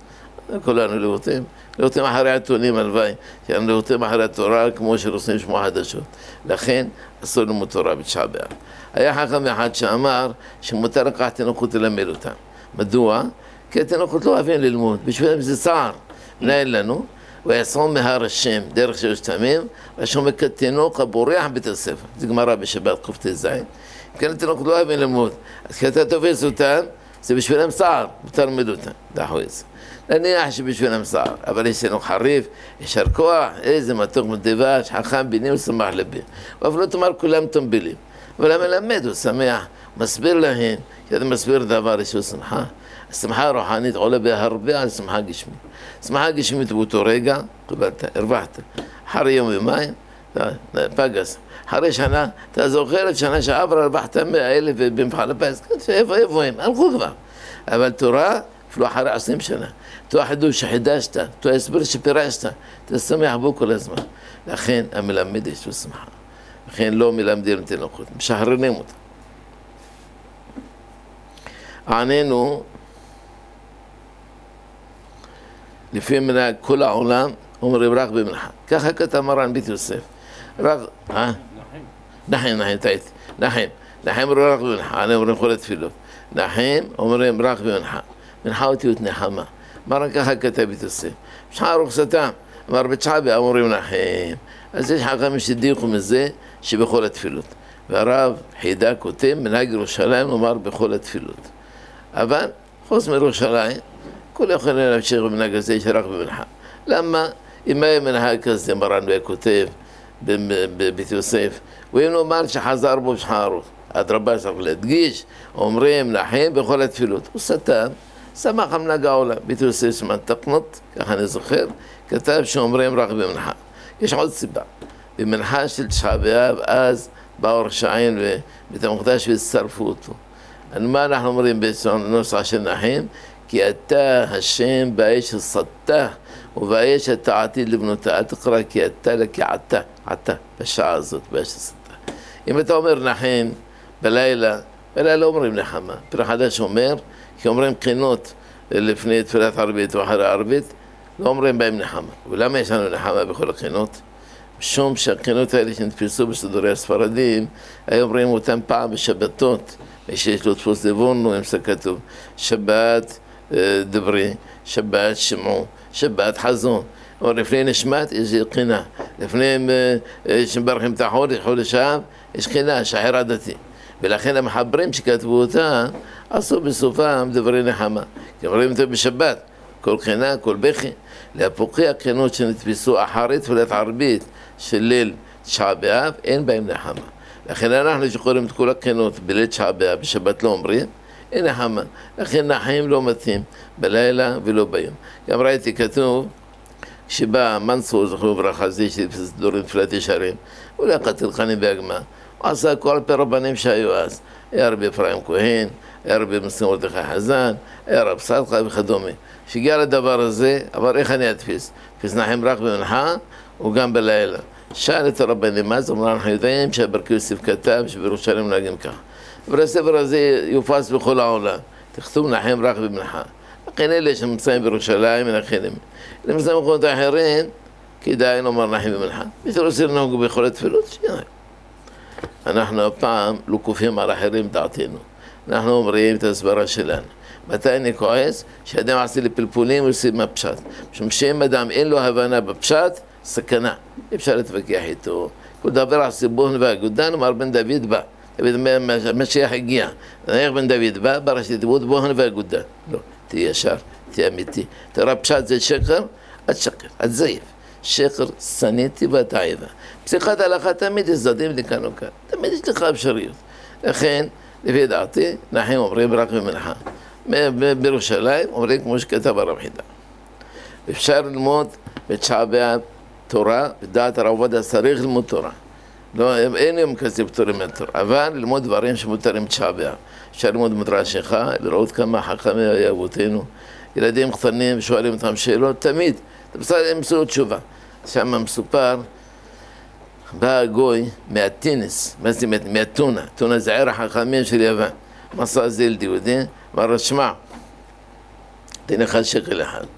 כולנו להוטים. להוטים אחרי העיתונים, הלוואי. כי אנחנו להוטים אחרי התורה כמו שרוצים לשמוע חדשות. לכן אסור ללמוד תורה בתשעה באב. היה חכם אחד שאמר שמותר לקחת תינוקות ללמד אותם. מדוע? כי התינוקות לא אוהבים ללמוד. בשבילם זה צער. מנהל לנו. ויעשו מהר השם דרך שלושת ימים, רשום כתינוק הבורח בית הספר. זה גמרא בשבת קט"ז. כן, התינוקות לא אוהבים ללמוד. אז כשאתה תופס אותם, זה בשבילם צער, מותר ללמד אותם. דחו את זה. נניח שבשבילם צער, אבל יש תינוק חריף, ישר כוח, איזה מתוק מדבש, חכם ביני ושמח לבי. ואפילו תאמר כולם טמבלים. אבל המלמד הוא שמח, מסביר להם, כי אתה מסביר דבר יש לו שמחה. השמחה הרוחנית עולה בהרבה על שמחה גשמית. שמחה גשמית באותו רגע, קיבלת, הרווחת. אחרי יום יומיים, פגס. אחרי שנה, אתה זוכר את שנה שעברה, הרווחת 100,000 במבחן הפיס. איפה הם? הלכו כבר. אבל תורה, אפילו אחרי 20 שנה. תורה חידוש שחידשת, תורה הסבר שפירשת, אתה שמח בו כל הזמן. לכן המלמד יש לו שמחה. לכן לא מלמדים תינוקות, משחררים אותה. ענינו, לפי מנהג כל העולם, אומרים רק במנחה. ככה כתב מרן בית יוסף. רק, נחים, טעיתי. נחים אומרים רק במנחה, אני אומרים כל התפילות. נחים אומרים רק במנחה. מנחה אותיות נחמה. מרן ככה כתב בית יוסף. משחה רוחסתם, אמר בתשעה באב אומרים נחים. אז יש חכמים שדייקו מזה שבכל התפילות. והרב חידה כותב, מנהג ירושלים אומר בכל התפילות. אבל חוץ מירושלים, כל יכולים להמשיך במנהג הזה שרק במנחה. למה? אם היה מנהג כזה, מרן כותב בבית יוסף, ואם נאמר שחזר בו שחרות, אדרבה צריך להדגיש, אומרים נחים בכל התפילות. הוא סתם, שמח המנהג העולם. בית יוסף שמן תקנות, ככה אני זוכר, כתב שאומרים רק במנחה. יש עוד סיבה. במנחה של תשעה באב, אז באו ראש העין ובית המקדש והצטרפו אותו. מה אנחנו אומרים בנוסח של נחים? כי אתה השם באש הסתה ובאש אתה עתיד לבנותה. אל תקרא כי אתה לכעתה, עתה, בשעה הזאת, באש הסתה. אם אתה אומר נחים בלילה אומרים נחמה. פרק חדש אומר, כי אומרים קינות לפני תפילת ערבית ואחרי ערבית, לא אומרים בהם נחמה. ולמה יש לנו נחמה בכל הקינות? משום שהקינות האלה שנתפסו בסידורי הספרדים, היו אומרים אותם פעם בשבתות, שיש לו דפוס דבורנו, אם זה כתוב, שבת דברי, שבת שמעו, שבת חזון. אבל לפני נשמת יש קינה, לפני שמברכים את החודש, חודש אב, יש קינה, שחר עדתי. ולכן המחברים שכתבו אותה, עשו בסופם דברי נחמה. כי אומרים אותו בשבת, כל קינה, כל בכי. להפוקי הקינות שנתפסו אחרי תפילת ערבית של ליל תשעה באב, אין בהם נחמה. לכן אנחנו שקוראים את כל הקינות בליל תשעה באב, בשבת לא אומרים, אין נחמה. לכן נחים לא מתאים בלילה ולא ביום. גם ראיתי כתוב, שבא מנסור, זכרו ברכה זה, שדורים תפילת ישרים, הוא לא קטל חנים בהגמה. הוא עשה כל פרבנים שהיו אז. היה רבי אפרים כהן, היה רבי מסים מרדכי חזן, היה רב סלחה וכדומה. שהגיע לדבר הזה, אבל איך אני אתפיס? תפיס נחים רק במנחה וגם בלילה. שאל את הרבנים, מה זה? אמרו, אנחנו יודעים שהברקי יוסף כתב שבירושלים נוהגים ככה. אבל הספר הזה יופץ בכל העולם. תכתוב נחים רק במנחה. לכן אלה שנמצאים בירושלים מנחים. למצאים במקומות האחרים, כדאי לומר נחים במנחה. מי שרוצה לנהוג בכל התפילות, שיניים. אנחנו הפעם לא כופים על אחרים דעתנו. אנחנו אומרים את הסברה שלנו. מתי אני כועס? שאדם עשה לי פלפולים ועושה מהפשט. משום שאם אדם אין לו הבנה בפשט, סכנה. אפשר להתווכח איתו. כל דבר עשה בוהן והגודן, אמר בן דוד בא. דוד משיח הגיע. נניח בן דוד בא, בראשי תיבות בוהן והגודן. לא, תהיה ישר, תהיה אמיתי. תראה פשט זה שקר, את שקר, את זייף. שקר סניתי ואת עיבה. פסיכת ההלכה תמיד יש צדדים לכאן או כאן. תמיד יש לך אפשריות. לכן, לפי דעתי, נחים אומרים רק במנחה. בירושלים אומרים כמו שכתב הרב חידה. אפשר ללמוד בתשעה באב תורה, בדעת הרב עובדיה צריך ללמוד תורה. לא, אין יום כזה פטורים מהתורה, אבל ללמוד דברים שמותרים בתשעה באב. אפשר ללמוד מדרש אחד, לראות כמה חכמים היו אבותינו. ילדים קטנים שואלים אותם שאלות, תמיד. בסדר, הם עשו תשובה. שם מסופר, בא הגוי מהטינס, מה זה מהטונה? טונה זה עיר החכמים של יוון. מסע זה ילד יהודי, אמר, שמע, תן לך שקל אחד.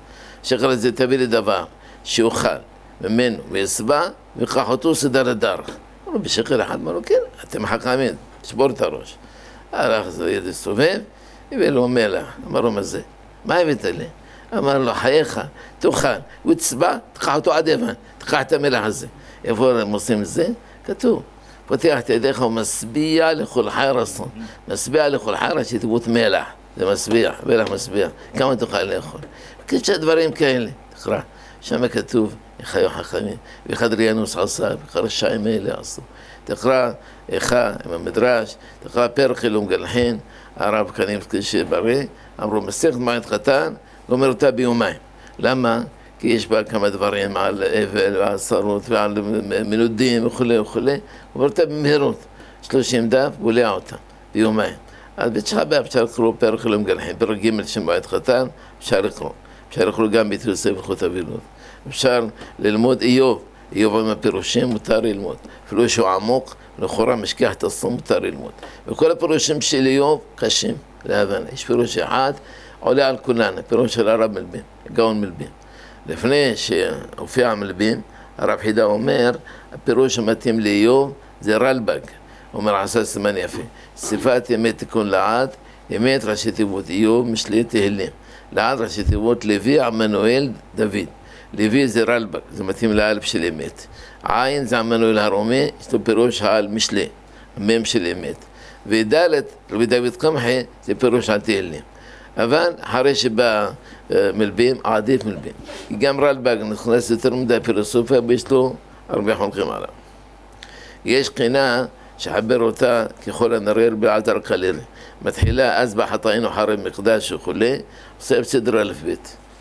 שאחרי זה תביא לי דבר שיאכל ממנו ויסבע ויקח אותו סדר לדרך. אמרו בשקל אחד, אמרו כן, אתם חכמים, תשבור את הראש. הלך זה יד הסתובב, הביא לו מלח, אמר לו מה זה? מה הבאת לי? אמר לו חייך, תאכל, הוא יצבע, תקח אותו עד יוון, תקח את המלח הזה. איפה הם עושים את זה? כתוב, פותח את ידיך ומשביע לכל חי רסון, משביע לכל חי ראשי תיבות מלח, זה משביע, מלח משביע, כמה תוכל לאכול. בקיצור דברים כאלה, תקרא, שם כתוב, איך היו חכמים, ואחד ריינוס עשה, ואחד רשעים האלה עשו. תקרא איכה עם המדרש, תקרא פרח אלום גלחין, הרב קנים שבריא, אמרו מסכת מעט חתן, גומר אותה ביומיים. למה? כי יש בה כמה דברים על אבל ועל שרות ועל מנודים וכו' וכו', גומר אותה במהירות, 30 דף, גולע אותה ביומיים. אז בתשעה באב אפשר לקרוא פרח אלום גלחין, פרק ג' של מעט חתן, אפשר לקרוא. אפשר לקרוא גם בית יוסף וחוט אבילות. אפשר ללמוד איוב, איוב עם הפירושים מותר ללמוד. אפילו שהוא עמוק, לכאורה משכח את הסום מותר ללמוד. וכל הפירושים של איוב קשים להבנה. יש פירוש אחד עולה על כולן, הפירוש של הרב מלבים, גאון מלבים. לפני שהופיע מלבים, הרב חידה אומר, הפירוש המתאים לאיוב זה רלב"ג. הוא אומר עשה סימן יפה. שפת ימי תיקון לעד, ימי ראשי תיבות איוב משלי תהילים. לעד ראשי תיבות לוי עמנואל דוד. לוי זה רלב"ג, זה מתאים לאלף של אמת. עין זה עמנואל הרומי, יש לו פירוש על משלי, המם של אמת. ודלת, רבי דוד קמחי, זה פירוש על תהילים. אבל אחרי שבא מלבים, עדיף מלבים. כי גם רלב"ג נכנס יותר מדי פילוסופיה, ויש לו הרבה חונכים עליו. יש קינה שחבר אותה ככל הנראה בעלתר קלירי. מתחילה אז בחטאים וחרם מקדש וכולי, עושה בסדר א' ב'.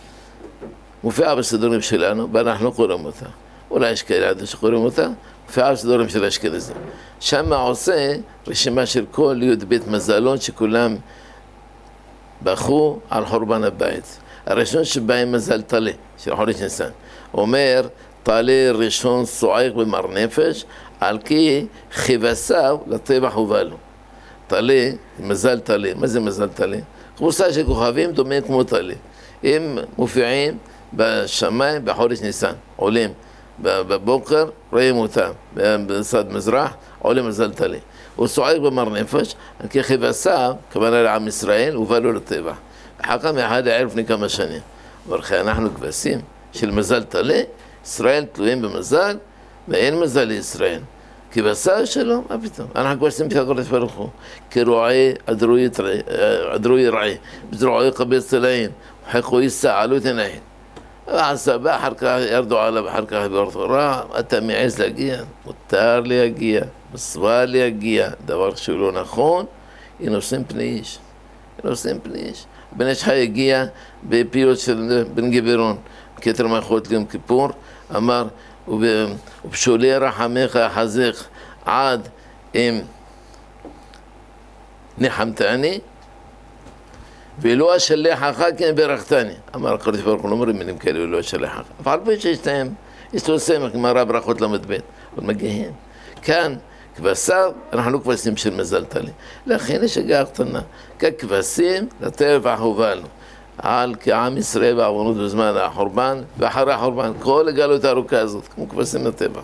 מופיעה בסדורים שלנו, ואנחנו קוראים אותה. אולי יש כאלה עד שקוראים אותה, מופיעה בסדורים של אשכנזים. שם עושה רשימה של כל י' ב' מזלות שכולם בכו על חורבן הבית. הראשון שבהם מזל טלה, של חודש ניסן. אומר, טלה ראשון צועק במר נפש, על כי חיבסיו לטבח הובא לו. טלה, מזל טלה. מה זה מזל טלה? קבוצה של כוכבים דומים כמו טלה. הם מופיעים בשמיים בחודש ניסן, עולים בבוקר, רואים אותם בצד מזרח, עולים מזל טלה. הוא צועק במר נפש, כי חיבסיו, כוונה לעם ישראל, הובא לו לטבח. חכם אחד הערב לפני כמה שנים. אבל אנחנו כבשים של מזל טלה, ישראל תלויים במזל, ואין מזל לישראל. כבשה שלו, מה פתאום? אנחנו כבשים של הקודש ברוך הוא. כרועי אדרוי רעי, בזרועי קביל צלעים, וחיקו יישא, עלו את עיניים. והסבא אחר כך ירדו עליו, אחר כך ברתורה, אתה מעז להגיע, מותר להגיע, מסווה להגיע, דבר שהוא לא נכון, ינוסים פני איש. ינוסים פני איש. בן איש חי הגיע בפיוט של בן גבירון, כתר מלכות ליום כיפור, אמר, ובשולי רחמך חזק עד אם נחמתני, ולא אשלחך כן ברכתני. אמר הקדוש ברוך הוא, לא אומרים מילים כאלה, ולא אשלחך. אבל פה שיש להם, יש לו סמך, גמרא ברכות ל"ב, אבל מגיעים. כאן, כבשיו, אנחנו לא כבשים של מזל טלה. לכן יש הגעה קטנה. ככבשים, לטבח הובלנו. על כעם ישראל בעוונות בזמן החורבן, ואחרי החורבן, כל הגלות הארוכה הזאת, כמו כבשים לטבח.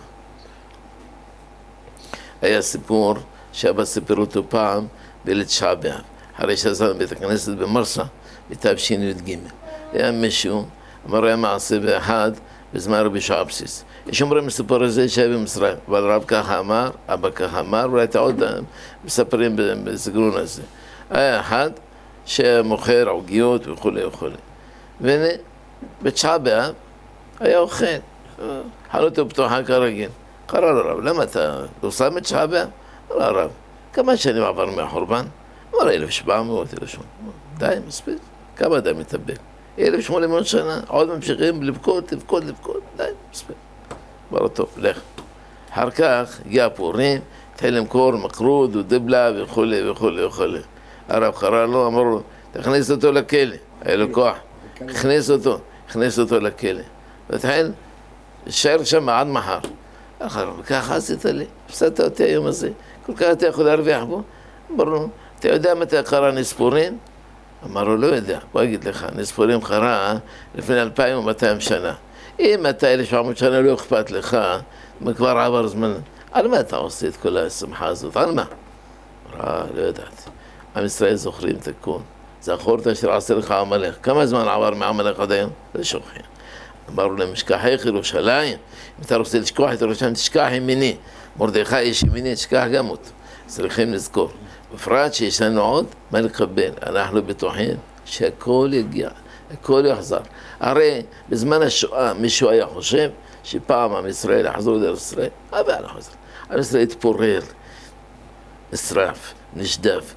היה סיפור שאבא סיפר אותו פעם בתשעה באב. אחרי שעשה בית הכנסת במרסה, בתש"ג. היה מישהו, אמר היה מעשה באחד, בזמן רבי שעבסיס. יש אומרים לסיפור הזה שהיה במצרים, אבל רב ככה אמר, אבא ככה אמר, אולי אתה עוד מספרים בסגרון הזה. היה אחד שמוכר עוגיות וכו' וכו'. והנה, בתשעה באב היה אוכל. חנותו פתוחה כרגיל. קרא לו רב, למה אתה לא שם את תשעה באב? אמר הרב, כמה שנים עבר מהחורבן? אמר 1700, 1800. די, מספיק. כמה אדם מתאבק? 1800 שנה, עוד ממשיכים לבכות, די, מספיק. אמר לו, טוב, לך. אחר כך הגיע פורים, התחיל למכור מקרוד ודבלה וכו' וכו' וכו'. הרב קרא לו, אמר לו, תכניס אותו לכלא, היה לו כוח. הכניס אותו לכלא. והתחיל, להישאר שם עד מחר. אחר כך עשית לי, הפסדת אותי היום הזה, כל כך אתה יכול להרוויח בו. אמר לו, אתה יודע מתי קרא נספורים? אמר לו, לא יודע, בוא אגיד לך, נספורים חרה לפני 2,200 שנה. אם אתה 1,700 שנה לא אכפת לך, כבר עבר זמן, על מה אתה עושה את כל השמחה הזאת? על מה? לא יודעת. עם ישראל זוכרים תיקון. זכור אשר עשה לך עמלך. כמה זמן עבר מעמלך עד היום? לא שוכחים. אמרו להם, משכחך ירושלים. אם אתה רוצה לשכוח את ירושלים, תשכח ימיני. מרדכי איש ימיני, תשכח גם אותו. צריכים לזכור. בפרט שיש לנו עוד מה לקבל. אנחנו בטוחים שהכל יגיע, הכל יחזר. הרי בזמן השואה מישהו היה חושב שפעם עם ישראל יחזרו לארץ ישראל, אבל לא חזר. עם ישראל התפורר, נשרף, נשדף,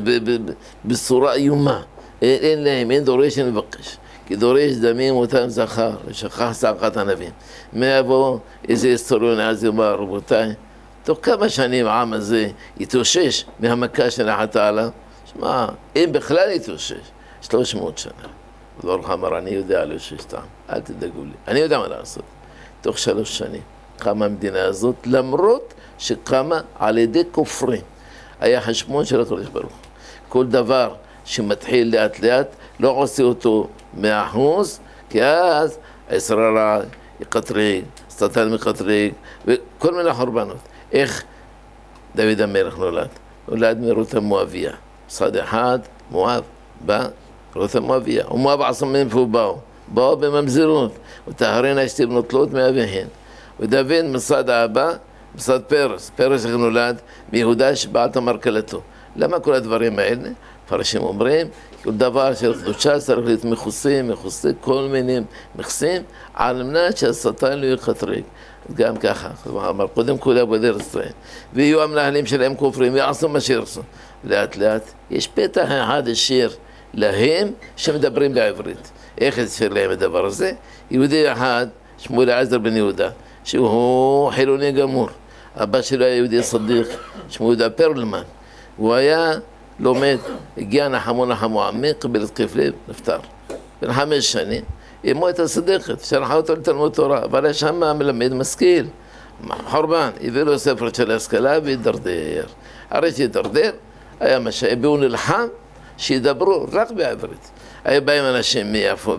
בצורה איומה. אין להם, אין דורש שנבקש. כי דורש דמים אותם זכר, ושכח צעקת הנביאים. מהבוא איזה היסטוריון אז יאמר, רבותיי, תוך כמה שנים העם הזה יתאושש מהמכה שנחתה עליו? שמע, אם בכלל יתאושש, 300 שנה. ברוך אמר, אני יודע לאושש את העם, אל תדאגו לי. אני יודע מה לעשות. תוך 3 שנים קמה המדינה הזאת, למרות שקמה על ידי כופרים. היה חשבון של הקדוש ברוך הוא. כל דבר שמתחיל לאט לאט, לא עושה אותו 100%, כי אז היצר הרע יקטרג, השטן מקטרג, וכל מיני חורבנות. איך דוד המלך נולד? נולד מרות המואביה. צד אחד, מואב, בא רות המואביה. ומואב עשו מאיפה הוא באו? באו בממזרות. וטהרנה אשתי בנות לוט מאביהן. ודוד מצד האבא, מצד פרס. פרס איך נולד? מיהודה שבעל תמר כלתו. למה כל הדברים האלה? פרשים אומרים, כל דבר של קדושה צריך להיות מכוסה כל מיני מכסים, על מנת שהשטן לא יקטרג. גם ככה, אמר, קודם כל יעבוד ארץ ישראל, ויהיו המנהלים שלהם כופרים, ויעשו מה שירצו. לאט לאט, יש פתח אחד ישיר להם שמדברים בעברית. איך ישיר להם הדבר הזה? יהודי אחד, שמו אליעזר בן יהודה, שהוא חילוני גמור. אבא שלו היה יהודי צדיק, שמו יהודה פרלמן. הוא היה לומד, הגיע נחמו עמי, קיבל התקף לב, נפטר. בן 5 שנים, אמו הייתה צדקת, שלחה אותו לתלמוד תורה, אבל היה שם מלמד משכיל. חורבן, הביא לו ספר של ההשכלה והתדרדר. הרי שהתדרדר, היה משאב, והוא נלחם שידברו רק בעברית. היה באים אנשים מיפו,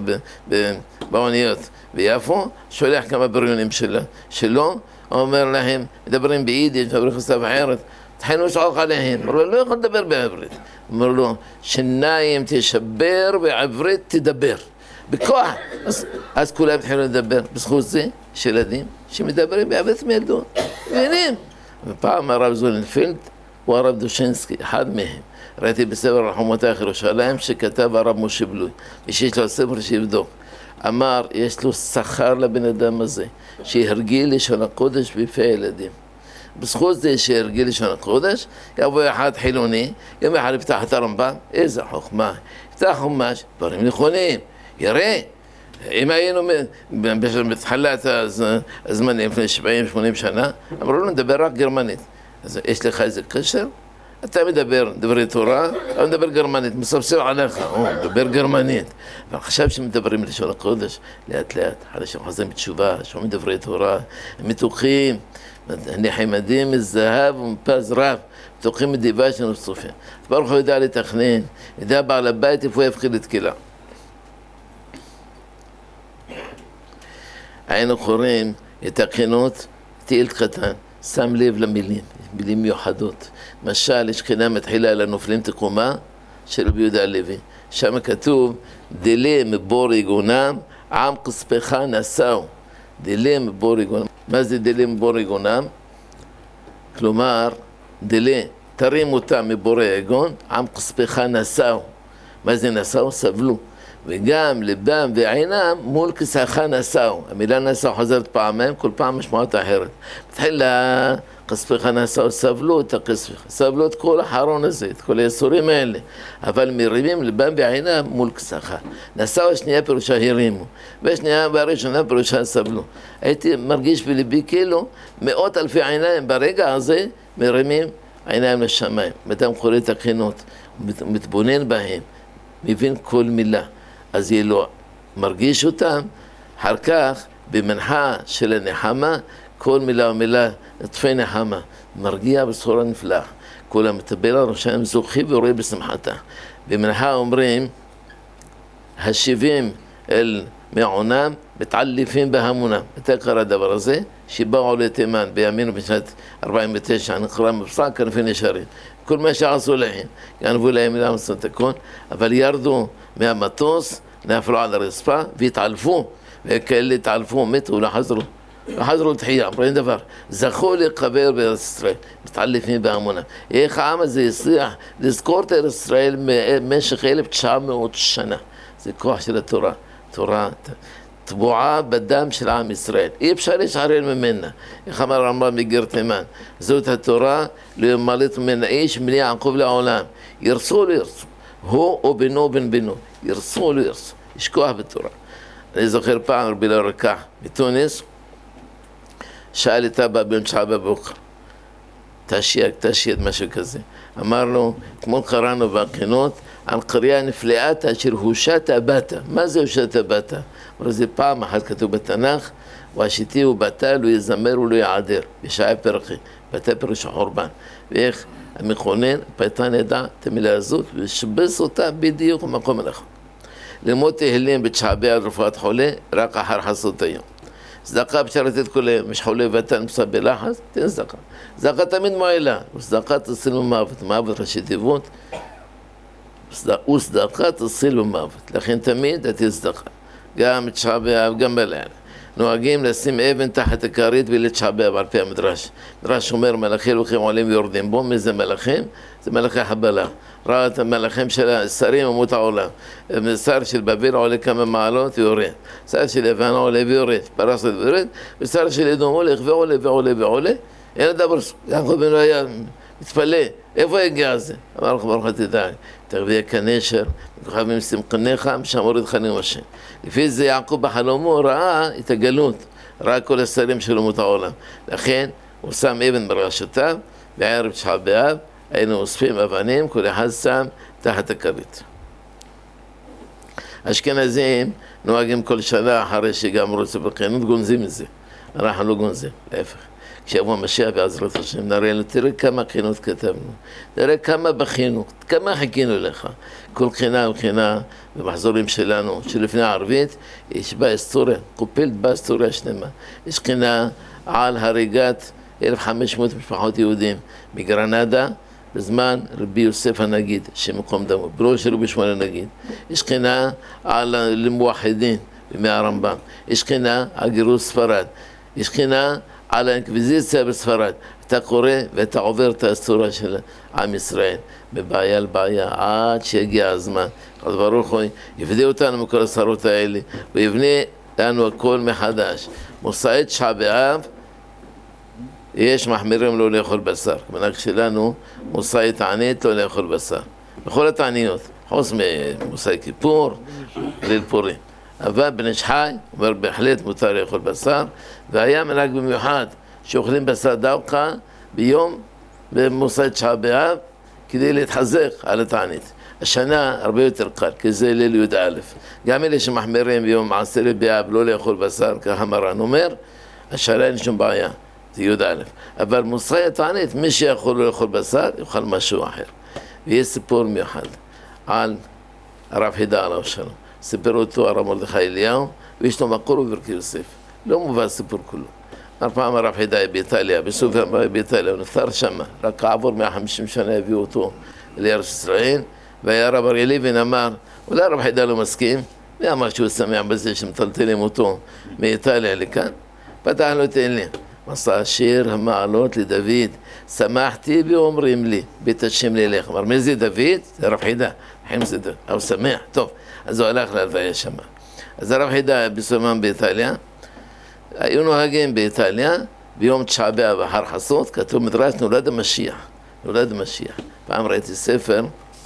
באוניות ביפו, שולח כמה בריונים שלו, אומר להם, מדברים ביידיש, מדברים חסף אחרת, תחיינו לשעוך עליהם. אמרו לו, לא יכול לדבר בעברית. אמרו לו, שיניים תשבר, בעברית תדבר. בכוח. אז כולם התחילו לדבר. בזכות זה, יש ילדים שמדברים בעברית מילדות. מבינים? ופעם הרב זולנפלד הוא הרב דושינסקי, אחד מהם. ראיתי בספר רחומותייך ירושלים שכתב הרב משה בלוי. מי שיש לו ספר שיבדוק. אמר, יש לו שכר לבן אדם הזה, שהרגיל לשון הקודש בפי הילדים. בזכות זה שהרגיל לשון הקודש, יבוא אחד חילוני, יום אחד יפתח את הרמב"ם, איזה חוכמה, יפתח חומש, דברים נכונים, יראה. אם היינו בתחילת הזמנים, לפני 70-80 שנה, אמרו לו, נדבר רק גרמנית. אז יש לך איזה קשר? אתה מדבר דברי תורה, אתה מדבר גרמנית, מספסר עליך, מדבר גרמנית. אבל חשב שמדברים לשון הקודש, לאט לאט, אנשים חוזרים בתשובה, שומעים דברי תורה, הם מתוכים, נחמדים מזהב ומפז רב, מתוכים מדיבה שלנו סופים. ברוך הוא יודע לתכנן, יודע בעל הבית איפה הוא יבחיל לתקילה. היינו קוראים את הכנות, תהיל קטן, שם לב למילים, מילים מיוחדות. למשל, שכינה מתחילה על הנופלים תקומה של רבי יהודה הלוי. שם כתוב, דלה מבור יגונם, עם כספך נשאו. דלה מבור יגונם. מה זה דלה מבור יגונם? כלומר, דלה, תרים אותם מבור יגון, עם כספך נשאו. מה זה נשאו? סבלו. וגם לבם ועינם מול כסאך נשאו. המילה נשאו חוזרת פעמיים, כל פעם משמעות אחרת. בתחילה כספך נשאו, סבלו את הכספך, סבלו את כל החרון הזה, את כל היסורים האלה. אבל מרימים לבם ועינם מול כסאך. נשאו השנייה פירושה הרימו, והשנייה והראשונה פירושה סבלו. הייתי מרגיש בליבי כאילו 100,000 עיניים ברגע הזה מרימים עיניים לשמיים. אדם קורא את הכנות, מתבונן בהם, מבין כל מילה. אז יהיה לו מרגיש אותם, אחר כך במנחה של הנחמה, כל מילה ומילה נטפי נחמה, מרגיע בצורה נפלאה. כל המטבל על ראשם זוכי ורואה בשמחתה. במנחה אומרים, השיבים אל מעונם מתעליפים בהמונם. מתי קרה הדבר הזה? שבאו לתימן בימינו בשנת 49, נקרא מבצע כנפי נשרים. כל מה שעשו להם, גנבו להם מילה מסתכון, אבל ירדו מהמטוס, נפלו על הרצפה והתעלפו, וכאלה התעלפו, מתו וחזרו לתחייה, אמרו אין דבר, זכו לקבר בארץ ישראל, מתעלפים בהמונם. איך העם הזה הצליח לזכור את ארץ ישראל במשך 1900 שנה? זה כוח של התורה, תורה טבועה בדם של עם ישראל, אי אפשר לשחרר ממנה. איך אמר הרמב"ם בגר תימן, זאת התורה לא ימלט ממנה איש מבני יעקב לעולם, ירצו לא ירצו, הוא או בנו בן בנו, ירצו לא ירצו, יש כוח בתורה. אני זוכר פעם רבי לא רקח מתוניס, שאל את אבא בן שעה בבוקר, תשיית משהו כזה, אמר לו, כמו קראנו בקינות, על קריאה נפלאת אשר הושעת בתה. מה זה הושעת בתה? אבל זה פעם אחת כתוב בתנ"ך, והשיתי הוא בתה, לא יזמר ולא יעדר, בשעה פרחי, בתה פרש החורבן. ואיך המכונן, פייטן ידע את המילה הזאת, ושבס אותה בדיוק במקום הנכון. ללמוד תהילים בתשעה באב רפואת חולה, רק אחר חסות היום. צדקה אפשר לתת כל היום, יש חולה ואתה נמצא בלחץ, תן צדקה. צדקה תמיד מועילה, וצדקה תציל ממוות, מוות ראשי תיבות, וצדקה תציל ממוות, לכן תמיד תתן צדקה, גם בתשעה באב, גם בלילה. נוהגים לשים אבן תחת הכרית ולתשעה באב על פי המדרש. מדרש אומר מלאכי אלוהים עולים ויורדים בו, מי זה מלאכים? זה מלאכי חבלה. ראה את המלאכים של השרים אומות העולם. שר של בבל עולה כמה מעלות ויורד. שר של לבן עולה ויורד, פרס ויורד, ושר של אדום הולך ועולה ועולה ועולה. אין לדבר, יעקב בנו היה מתפלא, איפה הגיע הזה? אמר לך ברוך תדע, תרביע כנשר, מכוכבים שמקניך, משם הוריד חני ומשה. לפי זה יעקב בחלומו ראה את הגלות, ראה כל השרים של אומות העולם. לכן הוא שם אבן בראשותיו, בערב תשעה באב, היינו אוספים אבנים, כל אחד שם תחת הכרית. אשכנזים נוהגים כל שנה אחרי שגמרו את הבחינות, גונזים את זה. אנחנו לא גונזים, להפך. כשיבוא המשיח בעזרת השם, נראה לו, תראה כמה בחינות כתבנו, תראה כמה בכינו, כמה חיכינו לך. כל בחינה ובחינה במחזורים שלנו, שלפני הערבית, יש בה היסטוריה, קופלת בה היסטוריה שלמה. יש בחינה על הריגת 1,500 משפחות יהודים מגרנדה, בזמן רבי יוסף הנגיד, שמקום דמו, בנו של רבי שמואל הנגיד. יש בחינה על למואחדין בימי הרמב"ם. יש בחינה על גירוש ספרד. יש בחינה על האינקוויזיציה בספרד. אתה קורא ואתה עובר את ההיסטוריה של עם ישראל, בבעיה לבעיה, עד שיגיע הזמן. אז ברוך הוא יפדה אותנו מכל השרות האלה, ויבנה לנו הכל מחדש. מוסעי תשעה באב, יש מחמירים לא לאכול בשר. כמנהג שלנו, מוסעי תענית לא לאכול בשר. בכל התעניות, חוץ ממוסעי כיפור, ליל פורים. אבל בן איש חי, אומר בהחלט מותר לאכול בשר, והיה מנהג במיוחד שאוכלים בשר דווקא ביום במוסעי תשעה באב, כדי להתחזק על התענית. השנה הרבה יותר קל, כי זה ליל י"א. גם אלה שמחמירים ביום עשרה באב לא לאכול בשר, ככה מרן אומר, השנה אין שום בעיה, זה י"א. אבל מוסעי התענית, מי שיכול לא לאכול בשר, יאכל משהו אחר. ויש סיפור מיוחד על הרב חידה עליו שלום. סיפר אותו הרב מרדכי אליהו, ויש לו מקור בברכי יוסף. לא מובא הסיפור כולו. פעם הרב חידה באיטליה, בסוף באיטליה, הוא נפטר שם, רק עבור 150 שנה הביאו אותו לארץ ישראל, והיה הרב אריה לוין אמר, אולי הרב חידה לא מסכים, ואמר שהוא שמח בזה שמטלטלים אותו מאיטליה לכאן. פתח לו את אלה, מסע שיר המעלות לדוד, שמחתי ואומרים לי, בית השם לילך. אמר, מי זה דוד? זה הרב חידה, חיים דוד, הוא שמח, טוב. אז הוא הלך להלוויה שם. אז הרב חידה בסומן באיטליה, היו נוהגים באיטליה, ביום תשעה באב אחר חסות, כתוב מדרש נולד המשיח. נולד המשיח. פעם ראיתי ספר,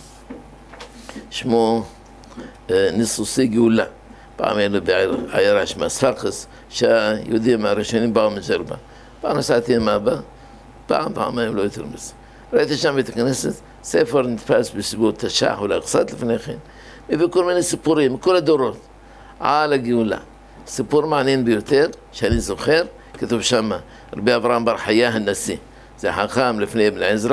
שמו ניסוסי גאולה. פעם היינו בעיירה שמה ספרחס, שהיהודים הראשונים באו מג'רבה. פעם נסעתי עם אבא, פעמיים לא יותר מזה. ראיתי שם בית הכנסת, ספר נתפס בסביבות תש"ח, אולי קצת לפני כן. וכל מיני סיפורים, מכל הדורות, על הגאולה. סיפור מעניין ביותר, שאני זוכר, כתוב שם, רבי אברהם בר חיה הנשיא. זה חכם לפני אבן עזרא,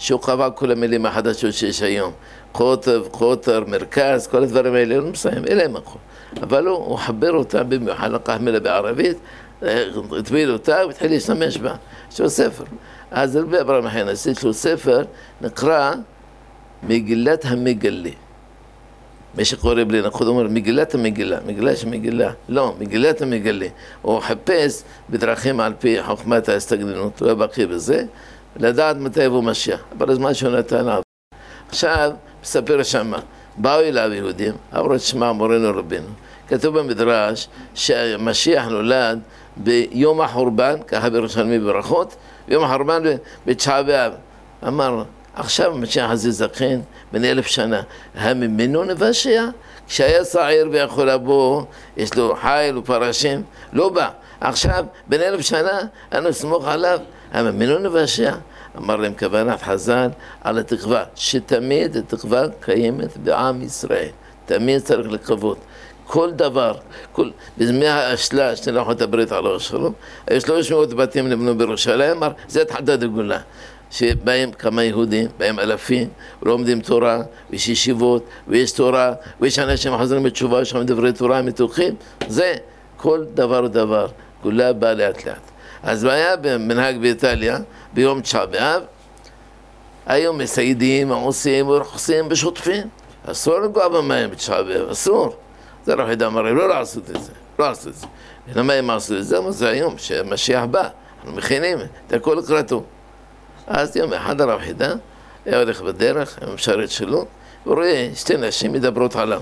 שהוא קבע כל המילים החדשות שיש היום, קוטב, חוטר, מרכז, כל הדברים האלה, הוא מסיים, אלה הם הכל. אבל הוא חבר אותה במיוחד, לקח מילה בערבית, הטביל אותה והתחיל להשתמש בה. יש לו ספר. אז רבי אברהם החינס, יש לו ספר, נקרא מגילת המגלה. מי שקורא בלי נחות אומר מגילת המגילה, מגילה שמגילה, לא, מגילת המגלה. הוא חפש בדרכים על פי חוכמת ההסתגננות, הוא היה בקיא בזה, לדעת מתי יבוא משיח, אבל הזמן שהוא נתן עליו. עכשיו, מספר שמה, באו אליו יהודים, אמרו את שמע מורנו רבינו. כתוב במדרש שהמשיח נולד ביום החורבן, ככה בירושלמי ברכות, ביום החורבן בתשעה באב. אמר, עכשיו המשיח הזה זקן, בן 1000 שנה, ממנו נבשע? כשהיה צעיר ויכול לבוא, יש לו חיל ופרשים, לא בא. עכשיו, בן 1000 שנה, אנו נסמוך עליו, ממנו נבשע? אמר להם כוונת חז"ל על התקווה, שתמיד התקווה קיימת בעם ישראל. תמיד צריך לקוות. כל דבר, בזמי האשלה, שתי לוחות הברית עליו השלום, היו 300 בתים נבנו בירושלים, אמר, זה התחדד הגאולה. שבהם כמה יהודים, בהם אלפים, ולומדים תורה, ויש ישיבות, ויש תורה, ויש אנשים חוזרים בתשובה, יש שם דברי תורה מתוכים, זה כל דבר ודבר, גאולה באה לאט לאט. אז היה במנהג באיטליה, ביום תשעה באב, היו מסיידים, עושים ורחוסים ושוטפים. אסור לגוע במים בתשעה באב, אסור. זה רב חידה אמר, לא לעשות את זה, לא לעשות את זה. למה הם עשו את זה? זה היום שהמשיח בא, אנחנו מכינים את הכל לקראתו. אז יום אחד הרב חידה היה הולך בדרך עם המשרת שלו, ורואה שתי נשים מדברות עליו.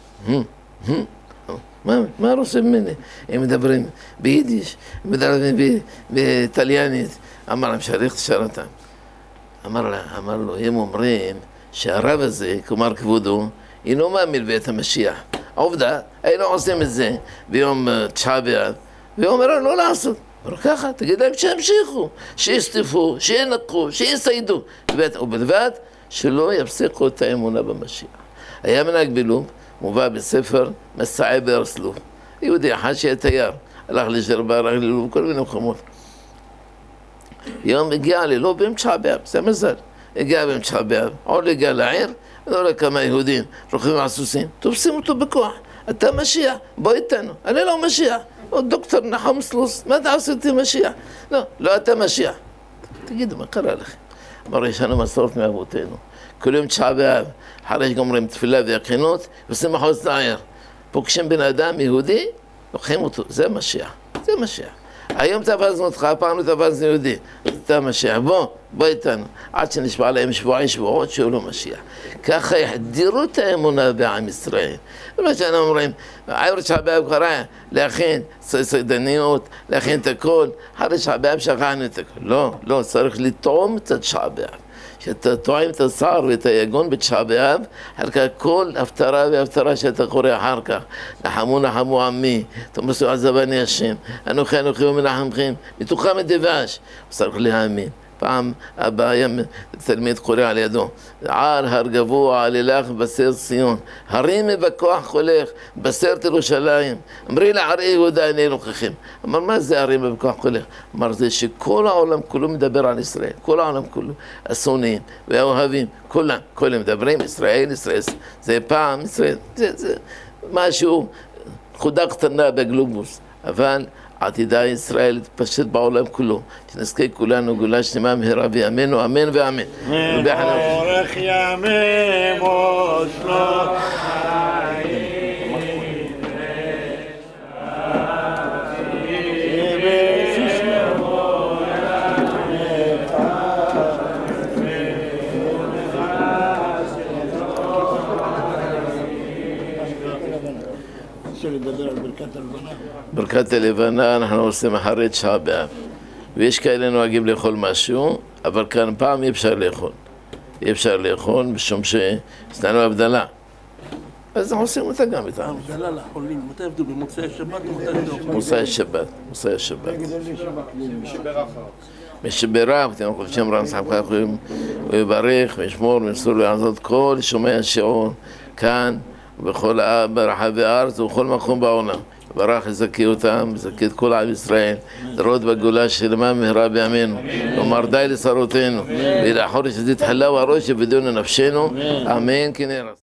מה רוצה ממני? הם מדברים ביידיש, הם מדברים באיטליאנית. אמר להם, שהריך תשאל אותם. אמר לו, הם אומרים שהרב הזה, כלומר כבודו, אינו מאמין בית המשיח. העובדה, היינו עושים את זה ביום תשעה באב, והוא אומר לא לעשות. אבל ככה, תגיד להם שימשיכו, שיסטפו, שינקו, שיסיידו, ובלבד שלא יפסיקו את האמונה במשיח. היה מנהג בלוב, מובא בספר מסעי ברסלוב. יהודי אחד שהיה תייר, הלך לג'רבה, הלך ללוב, כל מיני מקומות. יום הגיע ללוב ביום תשעה באב, זה מזל. הגיע ביום תשעה באב, עוד הגיע לעיר, לא רואה כמה יהודים, רוכבים על סוסים, תופסים אותו בכוח. אתה משיח, בוא איתנו, אני לא משיח. דוקטור נחום סלוס, מה אתה עושה אותי משיח? לא אתה משיח. תגידו, מה קרה לכם? אמר, יש לנו מסורת מאבותינו. כל יום תשעה באב, אחרי שגומרים תפילה והכינות, עושים מחוז לעיר. פוגשים בן אדם יהודי, לוקחים אותו, זה משיח, זה משיח. היום תפסנו אותך, פעם לא תפסנו יהודי, אתה משיח, בוא איתנו. עד שנשבע להם שבועות שהוא לא משיח. ככה יחדירו את האמונה בעם ישראל. מה שאנחנו אומרים, עבר תשעה באב קרא להכין סיידניות, להכין את הכל, אחרי תשעה באב שכחנו את הכל. לא, צריך לטעום את תשעה באב. שאתה טועם את הצער ואת היגון בתשעה באב, אחר כך כל הפטרה והפטרה שאתה קורא אחר כך, נחמו עמי, תמסו עזבני השם, אנוכי ומנחמכם, מתוכם דבש, צריך להאמין. פעם הבא היה תלמיד קורא על ידו, הר גבוה עלילך בשר ציון, הרים בכוח הולך, בסרת ירושלים, אמרי לערי יהודה אני אלוקיכם. אמר, מה זה הרים בכוח הולך? אמר, זה שכל העולם כולו מדבר על ישראל, כל העולם כולו, השונאים והאוהבים, כולם מדברים ישראל, זה פעם ישראל, זה משהו, חודה קטנה בגלובוס, אבל עתידה ישראל תפשט בעולם כולו, שנזכה כולנו גאולה שלמה מהרה בימינו, אמן ואמן. מבורך ימים ושנות לדבר על ברכת הלבנה. ברכת הלבנה אנחנו עושים אחרי תשעה באב. ויש כאלה נוהגים לאכול משהו, אבל כאן פעם אי אפשר לאכול משום שסתנו הבדלה. אז אנחנו עושים אותה גם איתה. הבדלה לחולים, מתי עבדו? במוצאי שבת או מתי עבדו? מוצאי שבת. מי שברך, אתם חושבים רם סחבך יכולים, הוא יברך וישמור ומסור לעשות כל שומע שיעור כאן ובכל ברחבי הארץ ובכל מקום בעולם. ברח יזכי אותם, יזכי את כל עם ישראל, לראות בגאולה שלמה מהרה בימינו, לומר די לצרותינו, ולאחר שזה יתחלה והראש שבדיון נפשנו, אמן כן יהיה.